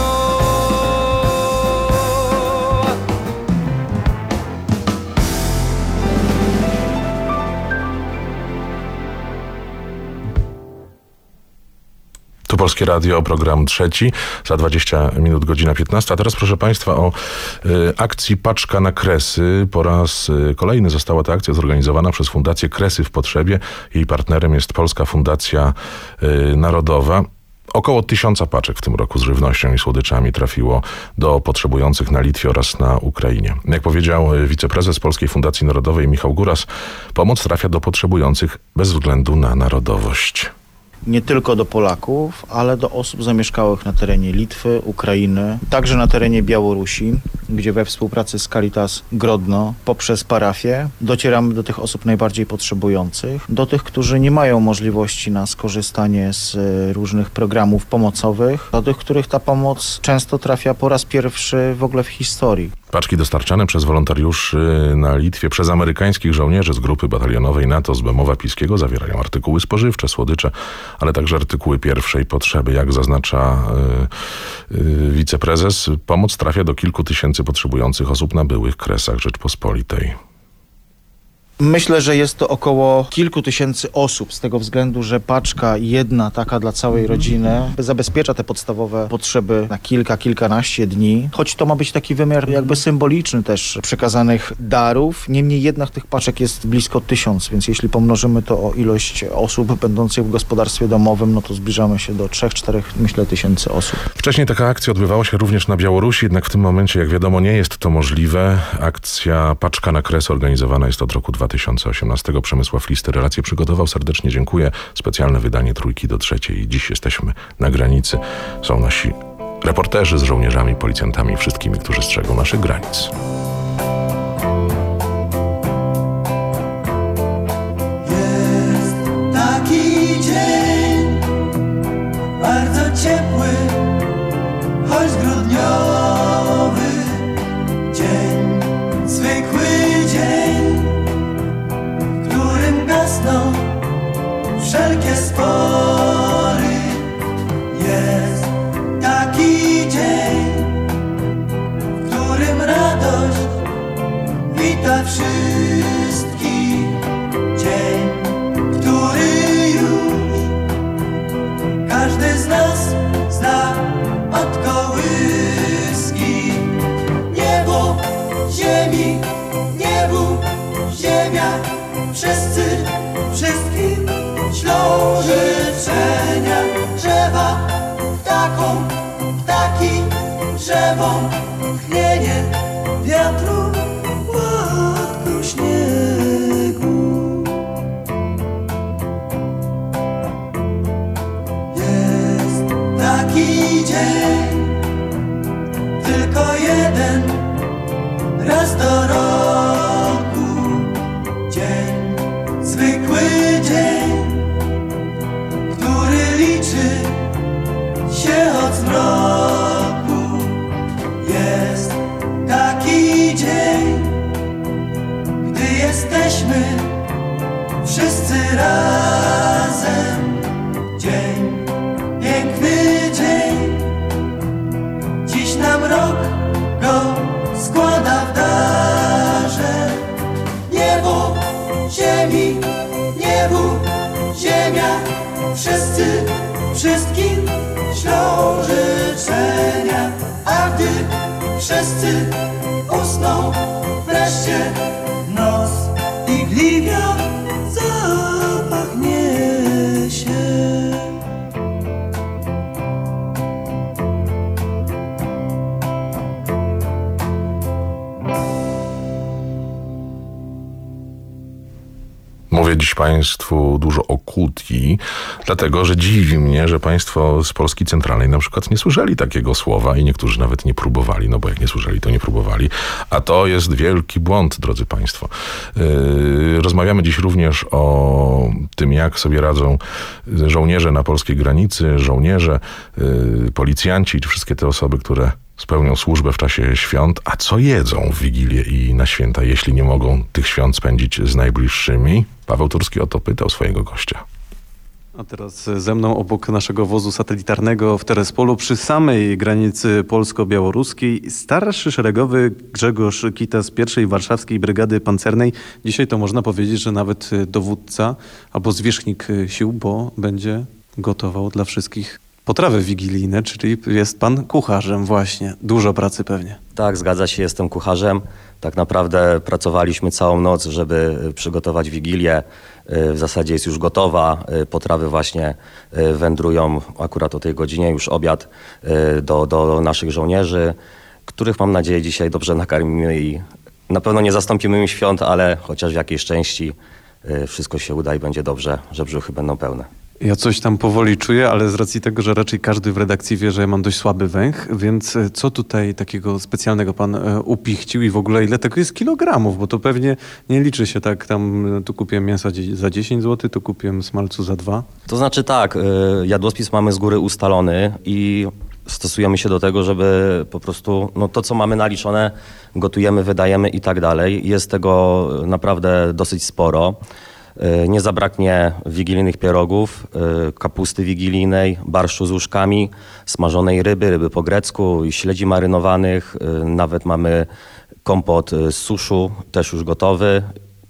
Tu Polskie Radio, program trzeci, za 20 minut, godzina 15. A teraz proszę państwa o akcji Paczka na Kresy. Po raz kolejny została ta akcja zorganizowana przez Fundację Kresy w Potrzebie. Jej partnerem jest Polska Fundacja Narodowa. Około 1000 paczek w tym roku z żywnością i słodyczami trafiło do potrzebujących na Litwie oraz na Ukrainie. Jak powiedział wiceprezes Polskiej Fundacji Narodowej Michał Góras, pomoc trafia do potrzebujących bez względu na narodowość. Nie tylko do Polaków, ale do osób zamieszkałych na terenie Litwy, Ukrainy, także na terenie Białorusi, gdzie we współpracy z Caritas Grodno poprzez parafię docieramy do tych osób najbardziej potrzebujących, do tych, którzy nie mają możliwości na skorzystanie z różnych programów pomocowych, do tych, których ta pomoc często trafia po raz pierwszy w ogóle w historii. Paczki dostarczane przez wolontariuszy na Litwie przez amerykańskich żołnierzy z grupy batalionowej NATO z Bemowa Piskiego zawierają artykuły spożywcze, słodycze, ale także artykuły pierwszej potrzeby. Jak zaznacza wiceprezes, pomoc trafia do kilku tysięcy potrzebujących osób na byłych Kresach Rzeczpospolitej. Myślę, że jest to około kilku tysięcy osób z tego względu, że paczka jedna taka dla całej rodziny zabezpiecza te podstawowe potrzeby na kilkanaście dni. Choć to ma być taki wymiar jakby symboliczny też przekazanych darów. Niemniej jednak tych paczek jest blisko 1000, więc jeśli pomnożymy to o ilość osób będących w gospodarstwie domowym, no to zbliżamy się do 3-4, myślę, tysięcy osób. Wcześniej taka akcja odbywała się również na Białorusi, jednak w tym momencie, jak wiadomo, nie jest to możliwe. Akcja Paczka na Kres organizowana jest od roku 2018. Przemysław Lister relację przygotował. Serdecznie dziękuję. Specjalne wydanie 2 do 3. I dziś jesteśmy na granicy. Są nasi reporterzy z żołnierzami, policjantami, wszystkimi, którzy strzegą naszych granic. Jest taki dzień, bardzo ciepły, choć grudniowy dzień, zwykły dzień, w którym gasną wszelkie spory. Jest taki dzień, w którym radość wita wszystkich. Dzień, który już każdy z nas zna od kołyski. Niebo, ziemi, niebu, ziemia, wszyscy, wszystkim ślą życzenia. Drzewa, ptakom, ptaki, drzewom, chmienie wiatru, płatku śniegu. Jest taki dzień, tylko jeden raz do roku. Dzień, zwykły dzień, który liczy się od zmroku. Jest taki dzień, gdy jesteśmy wszyscy razem. Dzień, piękny dzień, dziś nam rok go składa w darze. Niebo, ziemi, niebu, ziemia, wszyscy, wszystkim ślą życzenia. A gdy wszyscy usną, wreszcie noc i gliwia zapachnie się. Mówię dziś Państwu dużo o Kutii, dlatego że dziwi mnie, że Państwo z Polski Centralnej na przykład nie słyszeli takiego słowa i niektórzy nawet nie próbowali, no bo jak nie słyszeli, to nie próbowali. A to jest wielki błąd, drodzy Państwo. Rozmawiamy dziś również o tym, jak sobie radzą żołnierze na polskiej granicy, żołnierze, policjanci, wszystkie te osoby, które spełnią służbę w czasie świąt, a co jedzą w Wigilię i na święta, jeśli nie mogą tych świąt spędzić z najbliższymi? Paweł Turski o to pytał swojego gościa. A teraz ze mną obok naszego wozu satelitarnego w Terespolu przy samej granicy polsko-białoruskiej starszy szeregowy Grzegorz Kita z 1. Warszawskiej Brygady Pancernej. Dzisiaj to można powiedzieć, że nawet dowódca albo zwierzchnik sił, bo będzie gotował dla wszystkich potrawy wigilijne, czyli jest pan kucharzem właśnie. Dużo pracy pewnie. Tak, zgadza się, jestem kucharzem. Tak naprawdę pracowaliśmy całą noc, żeby przygotować Wigilię. W zasadzie jest już gotowa. Potrawy właśnie wędrują akurat o tej godzinie, już obiad do naszych żołnierzy, których mam nadzieję dzisiaj dobrze nakarmimy i na pewno nie zastąpimy im świąt, ale chociaż w jakiejś części wszystko się uda i będzie dobrze, że brzuchy będą pełne. Ja coś tam powoli czuję, ale z racji tego, że raczej każdy w redakcji wie, że ja mam dość słaby węch, więc co tutaj takiego specjalnego pan upichcił i w ogóle ile tego jest kilogramów, bo to pewnie nie liczy się tak, tam tu kupiłem mięsa za 10 zł, tu kupiłem smalcu za 2. To znaczy tak, jadłospis mamy z góry ustalony i stosujemy się do tego, żeby po prostu to, co mamy naliczone, gotujemy, wydajemy i tak dalej. Jest tego naprawdę dosyć sporo. Nie zabraknie wigilijnych pierogów, kapusty wigilijnej, barszczu z łóżkami, smażonej ryby po grecku i śledzi marynowanych. Nawet mamy kompot z suszu, też już gotowy.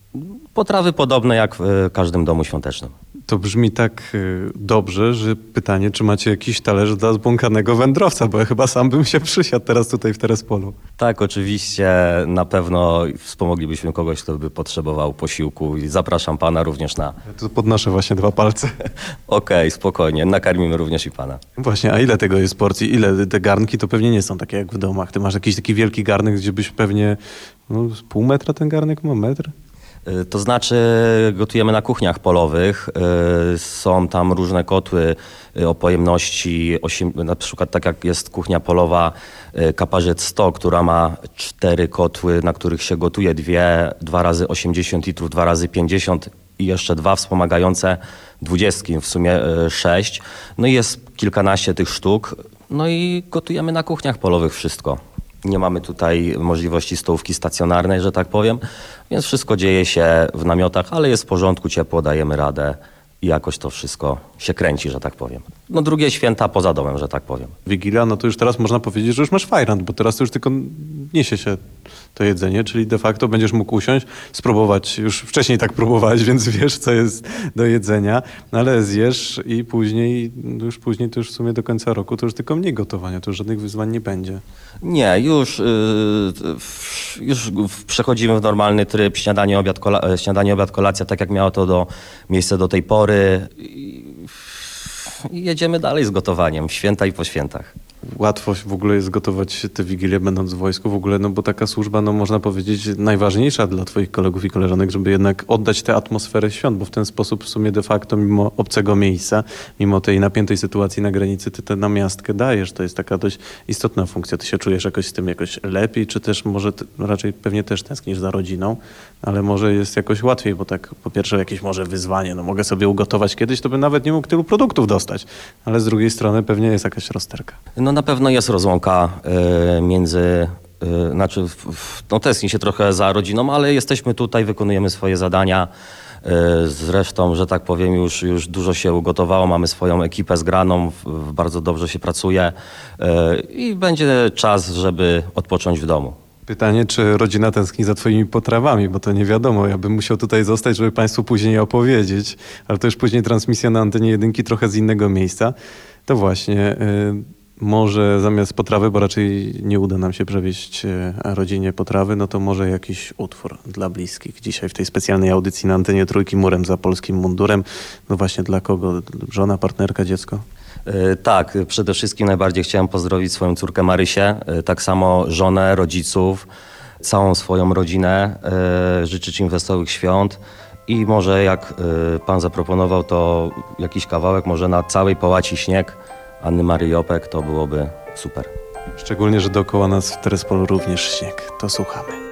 Potrawy podobne jak w każdym domu świątecznym. To brzmi tak dobrze, że pytanie, czy macie jakiś talerz dla zbłąkanego wędrowca, bo ja chyba sam bym się przysiadł teraz tutaj w Terespolu. Tak, oczywiście na pewno wspomoglibyśmy kogoś, kto by potrzebował posiłku i zapraszam pana również na... Ja tu podnoszę właśnie 2 palce. Okej, spokojnie, nakarmimy również i pana. Właśnie, a ile tego jest porcji? Ile te garnki to pewnie nie są takie jak w domach. Ty masz jakiś taki wielki garnek, gdzie byś pewnie, z pół metra ten garnek ma, metr? To znaczy gotujemy na kuchniach polowych. Są tam różne kotły o pojemności, na przykład tak jak jest kuchnia polowa Kaparzec 100, która ma 4 kotły, na których się gotuje 2 razy 80 litrów, 2 razy 50 i jeszcze 2 wspomagające 20, w sumie 6. No i jest kilkanaście tych sztuk. No i gotujemy na kuchniach polowych wszystko. Nie mamy tutaj możliwości stołówki stacjonarnej, że tak powiem, więc wszystko dzieje się w namiotach, ale jest w porządku, ciepło, dajemy radę i jakoś to wszystko się kręci, że tak powiem. No drugie święta poza domem, że tak powiem. Wigilia, no to już teraz można powiedzieć, że już masz fajrant, bo teraz to już tylko niesie się to jedzenie, czyli de facto będziesz mógł usiąść, spróbować, już wcześniej tak próbowałeś, więc wiesz, co jest do jedzenia, no ale zjesz i później to już w sumie do końca roku to już tylko mniej gotowania, to już żadnych wyzwań nie będzie. Nie, już przechodzimy w normalny tryb, śniadanie, obiad, kolacja, tak jak miało to miejsce do tej pory. I jedziemy dalej z gotowaniem, święta i po świętach. Łatwo w ogóle jest gotować te Wigilie będąc w wojsku w ogóle, no bo taka służba, no można powiedzieć, najważniejsza dla twoich kolegów i koleżanek, żeby jednak oddać tę atmosferę świąt, bo w ten sposób w sumie de facto mimo obcego miejsca, mimo tej napiętej sytuacji na granicy, ty tę namiastkę dajesz. To jest taka dość istotna funkcja. Ty się czujesz jakoś z tym jakoś lepiej, czy też może raczej pewnie też tęsknisz za rodziną, ale może jest jakoś łatwiej, bo tak po pierwsze jakieś może wyzwanie, no mogę sobie ugotować kiedyś, to bym nawet nie mógł tylu produktów dostać, ale z drugiej strony pewnie jest jakaś rozterka. No na pewno jest rozłąka między, tęskni się trochę za rodziną, ale jesteśmy tutaj, wykonujemy swoje zadania. Zresztą, że tak powiem, już dużo się ugotowało, mamy swoją ekipę zgraną, bardzo dobrze się pracuje i będzie czas, żeby odpocząć w domu. Pytanie, czy rodzina tęskni za twoimi potrawami, bo to nie wiadomo. Ja bym musiał tutaj zostać, żeby państwu później opowiedzieć, ale to już później transmisja na antenie jedynki trochę z innego miejsca. To właśnie, może zamiast potrawy, bo raczej nie uda nam się przewieźć rodzinie potrawy, no to może jakiś utwór dla bliskich. Dzisiaj w tej specjalnej audycji na antenie Trójki murem za polskim mundurem. No właśnie dla kogo? Żona, partnerka, dziecko? Tak, przede wszystkim najbardziej chciałem pozdrowić swoją córkę Marysię, tak samo żonę, rodziców, całą swoją rodzinę, życzyć im wesołych świąt i może jak pan zaproponował, to jakiś kawałek, może na całej połaci śnieg Anny Marii Jopek, to byłoby super. Szczególnie, że dookoła nas w Terespolu również śnieg. To słuchamy.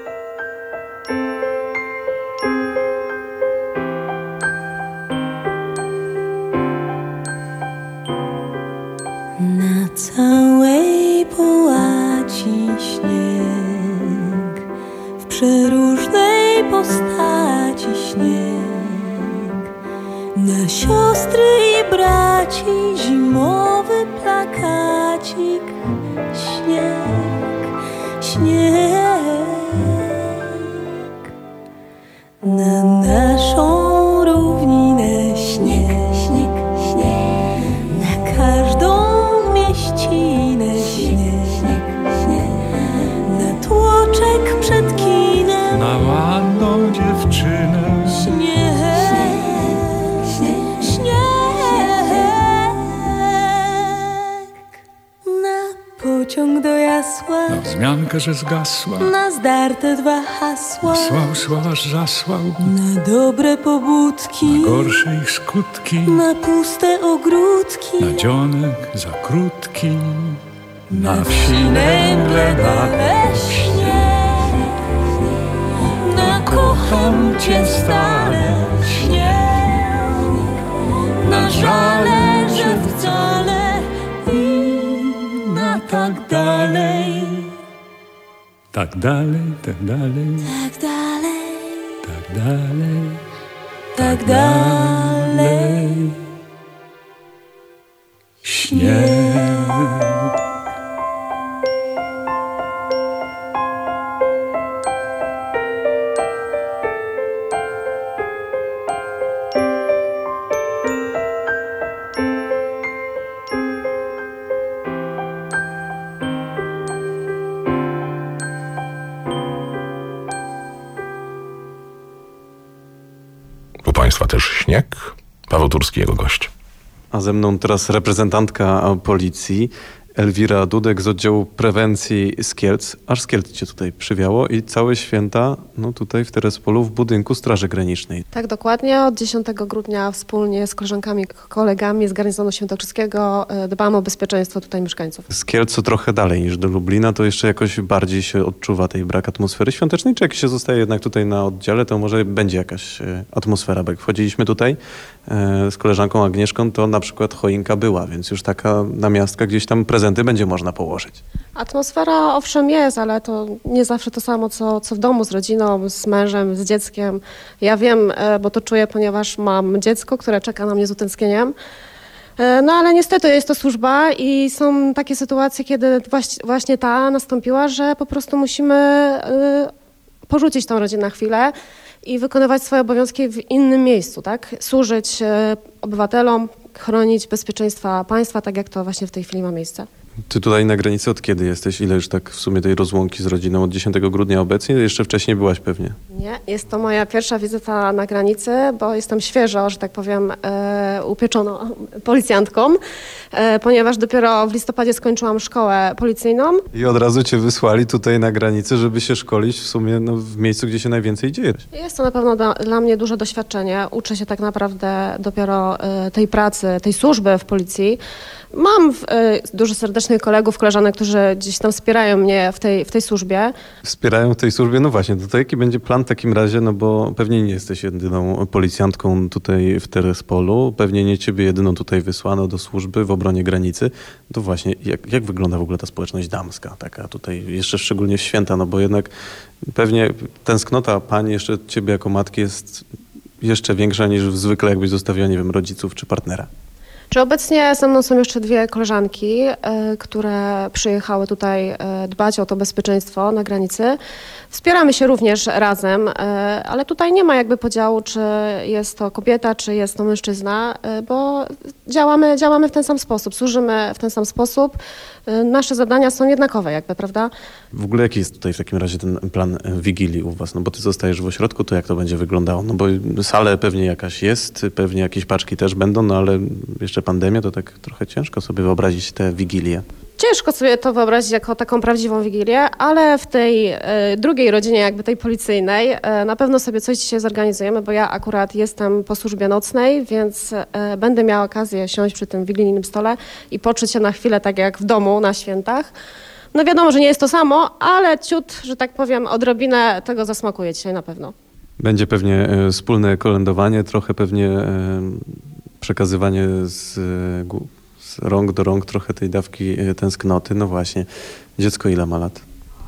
Na całej połaci śnieg, w przeróżnej postaci śnieg, na siostry i braci zimowy plakacik, śnieg, śnieg, na naszą równinę śnieg, śnieg, śnieg, na każdą mieścinę śnieg, śnieg, śnieg, na tłoczek przed kinem, na ładną dziewczynę śnieg, śnieg, śnieg, na pociąg do Jasła, na wzmiankę, że zgasła, na zdarte 2 hasła, słał, sławasz zasłał, na dobre pobudki, na gorsze ich skutki, na puste ogródki, na dzionek za krótki, na wsi nęgle na śnieg, na kocham cię stale śnieg, na żale, że wcale i na tak dalej. Tak dalej, tak dalej, Tak dalej, tak dalej, tak dalej. śnieg. też śnieg. Paweł Turski, jego gość. A ze mną teraz reprezentantka policji, Elwira Dudek z oddziału prewencji z Kielc. Aż z Kielc cię tutaj przywiało i całe święta tutaj w Terespolu w budynku Straży Granicznej. Tak, dokładnie. Od 10 grudnia wspólnie z koleżankami, kolegami z garnizonu świętokrzyskiego dbamy o bezpieczeństwo tutaj mieszkańców. Z Kielcu trochę dalej niż do Lublina, to jeszcze jakoś bardziej się odczuwa tej brak atmosfery świątecznej, czy jak się zostaje jednak tutaj na oddziale, to może będzie jakaś atmosfera, bo jak wchodziliśmy tutaj z koleżanką Agnieszką, to na przykład choinka była, więc już taka namiastka, gdzieś tam prezenty będzie można położyć. Atmosfera owszem jest, ale to nie zawsze to samo, co w domu z rodziną, z mężem, z dzieckiem. Ja wiem, bo to czuję, ponieważ mam dziecko, które czeka na mnie z utęsknieniem. No ale niestety jest to służba i są takie sytuacje, kiedy właśnie ta nastąpiła, że po prostu musimy porzucić tą rodzinę na chwilę i wykonywać swoje obowiązki w innym miejscu, tak? Służyć obywatelom, chronić bezpieczeństwa państwa, tak jak to właśnie w tej chwili ma miejsce. Ty tutaj na granicy od kiedy jesteś? Ile już tak w sumie tej rozłąki z rodziną? Od 10 grudnia obecnie? Jeszcze wcześniej byłaś pewnie. Nie, jest to moja pierwsza wizyta na granicy, bo jestem świeżo, że tak powiem, upieczoną policjantką, ponieważ dopiero w listopadzie skończyłam szkołę policyjną. I od razu cię wysłali tutaj na granicę, żeby się szkolić w sumie w miejscu, gdzie się najwięcej dzieje. Jest to na pewno dla mnie duże doświadczenie. Uczę się tak naprawdę dopiero tej pracy, tej służby w policji. Mam dużo serdecznych kolegów, koleżanek, którzy gdzieś tam wspierają mnie w tej służbie. Wspierają w tej służbie? No właśnie, to jaki będzie plan w takim razie? No bo pewnie nie jesteś jedyną policjantką tutaj w Terespolu, pewnie nie ciebie jedyną tutaj wysłano do służby w obronie granicy. To właśnie, jak wygląda w ogóle ta społeczność damska, taka tutaj jeszcze szczególnie w święta, no bo jednak pewnie tęsknota pań jeszcze ciebie jako matki jest jeszcze większa niż zwykle jakbyś zostawiła, nie wiem, rodziców czy partnera. Czy obecnie ze mną są jeszcze dwie koleżanki, które przyjechały tutaj dbać o to bezpieczeństwo na granicy. Wspieramy się również razem, ale tutaj nie ma jakby podziału, czy jest to kobieta, czy jest to mężczyzna, bo działamy w ten sam sposób, służymy w ten sam sposób. Nasze zadania są jednakowe jakby, prawda? W ogóle jaki jest tutaj w takim razie ten plan Wigilii u was? No bo ty zostajesz w ośrodku, to jak to będzie wyglądało? No bo sale pewnie jakaś jest, pewnie jakieś paczki też będą, no ale jeszcze pandemia, to tak trochę ciężko sobie wyobrazić te Wigilię. Ciężko sobie to wyobrazić jako taką prawdziwą Wigilię, ale w tej drugiej rodzinie, jakby tej policyjnej, na pewno sobie coś dzisiaj zorganizujemy, bo ja akurat jestem po służbie nocnej, więc będę miała okazję siąść przy tym wigilijnym stole i poczuć się na chwilę tak jak w domu na świętach. No wiadomo, że nie jest to samo, ale ciut, że tak powiem, odrobinę tego zasmakuje dzisiaj na pewno. Będzie pewnie wspólne kolędowanie, trochę pewnie przekazywanie z rąk do rąk trochę tej dawki tęsknoty. No właśnie, dziecko ile ma lat?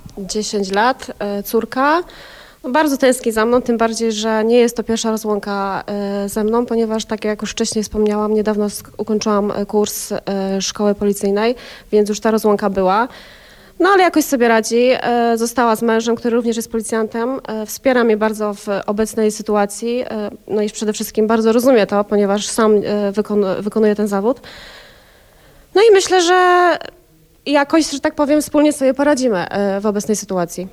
10 lat, córka. Bardzo tęskni za mną, tym bardziej, że nie jest to pierwsza rozłąka ze mną, ponieważ tak jak już wcześniej wspomniałam, niedawno ukończyłam kurs szkoły policyjnej, więc już ta rozłąka była. No ale jakoś sobie radzi. Została z mężem, który również jest policjantem. Wspiera mnie bardzo w obecnej sytuacji. No i przede wszystkim bardzo rozumie to, ponieważ sam wykonuje ten zawód. No i myślę, że jakoś, że tak powiem, wspólnie sobie poradzimy w obecnej sytuacji.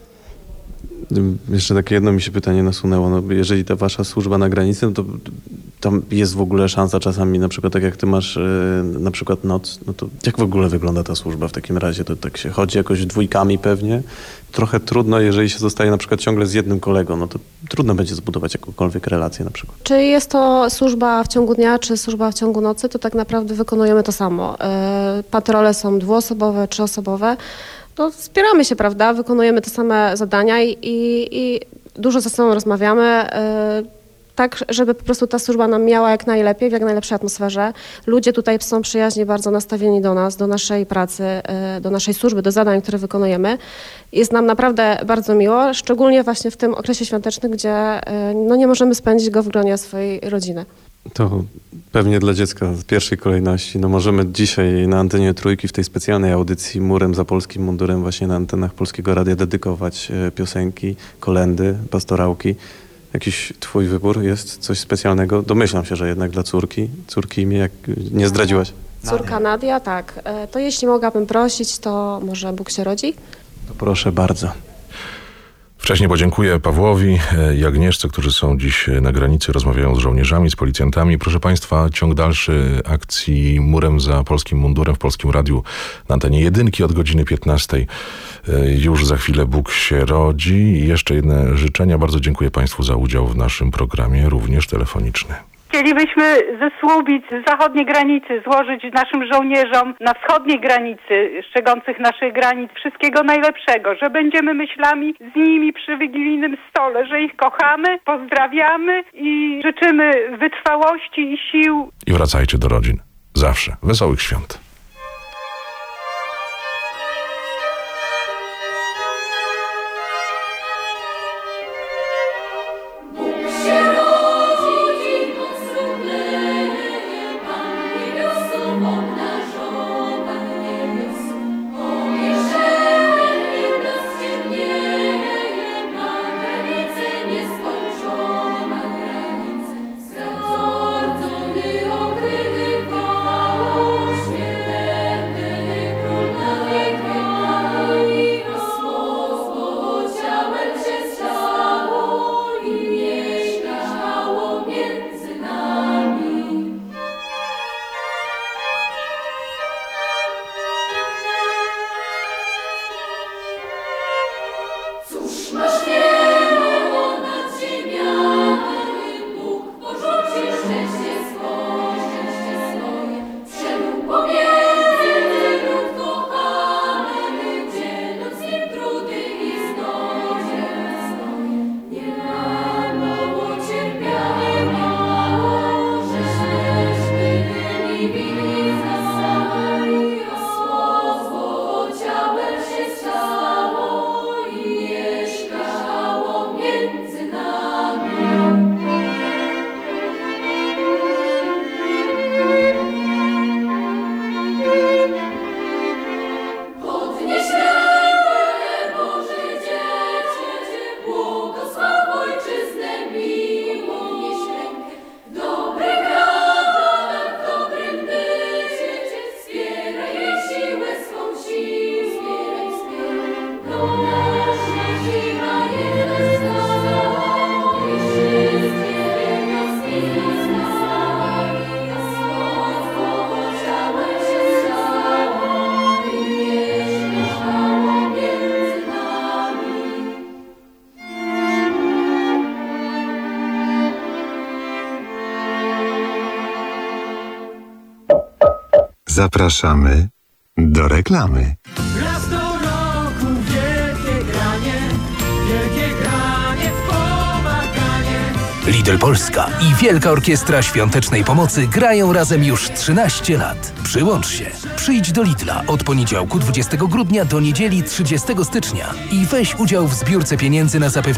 Jeszcze takie jedno mi się pytanie nasunęło. No, jeżeli ta wasza służba na granicy, no to tam jest w ogóle szansa czasami, na przykład tak jak ty masz na przykład noc, no to jak w ogóle wygląda ta służba w takim razie? To tak się chodzi jakoś dwójkami pewnie? Trochę trudno, jeżeli się zostaje na przykład ciągle z jednym kolegą, no to trudno będzie zbudować jakąkolwiek relację na przykład. Czy jest to służba w ciągu dnia, czy służba w ciągu nocy, to tak naprawdę wykonujemy to samo. Patrole są dwuosobowe, trzyosobowe. No, wspieramy się, prawda? Wykonujemy te same zadania i dużo ze sobą rozmawiamy, tak żeby po prostu ta służba nam miała jak najlepiej, w jak najlepszej atmosferze. Ludzie tutaj są przyjaźnie bardzo nastawieni do nas, do naszej pracy, do naszej służby, do zadań, które wykonujemy. Jest nam naprawdę bardzo miło, szczególnie właśnie w tym okresie świątecznym, gdzie no, nie możemy spędzić go w gronie swojej rodziny. To pewnie dla dziecka w pierwszej kolejności. No możemy dzisiaj na antenie Trójki w tej specjalnej audycji Murem za polskim mundurem właśnie na antenach Polskiego Radia dedykować piosenki, kolędy, pastorałki. Jakiś twój wybór jest? Coś specjalnego? Domyślam się, że jednak dla córki. Córki imię, jak nie zdradziłaś? Córka Nadia, tak. To jeśli mogłabym prosić, to może Bóg się rodzi? To proszę bardzo. Wcześniej podziękuję Pawłowi i Agnieszce, którzy są dziś na granicy, rozmawiają z żołnierzami, z policjantami. Proszę Państwa, ciąg dalszy akcji Murem za polskim mundurem w Polskim Radiu na antenie Jedynki od godziny 15. Już za chwilę Bóg się rodzi. I jeszcze jedne życzenia. Bardzo dziękuję Państwu za udział w naszym programie, również telefoniczny. Chcielibyśmy ze Słubic, z zachodniej granicy złożyć naszym żołnierzom na wschodniej granicy, strzegących naszych granic, wszystkiego najlepszego, że będziemy myślami z nimi przy wigilijnym stole, że ich kochamy, pozdrawiamy i życzymy wytrwałości i sił. I wracajcie do rodzin. Zawsze. Wesołych świąt. Zapraszamy do reklamy. Raz do roku wielkie granie w pomaganie. Lidl Polska i Wielka Orkiestra Świątecznej Pomocy grają razem już 13 lat. Przyłącz się. Przyjdź do Lidla od poniedziałku 20 grudnia do niedzieli 30 stycznia i weź udział w zbiórce pieniędzy na zapewnienie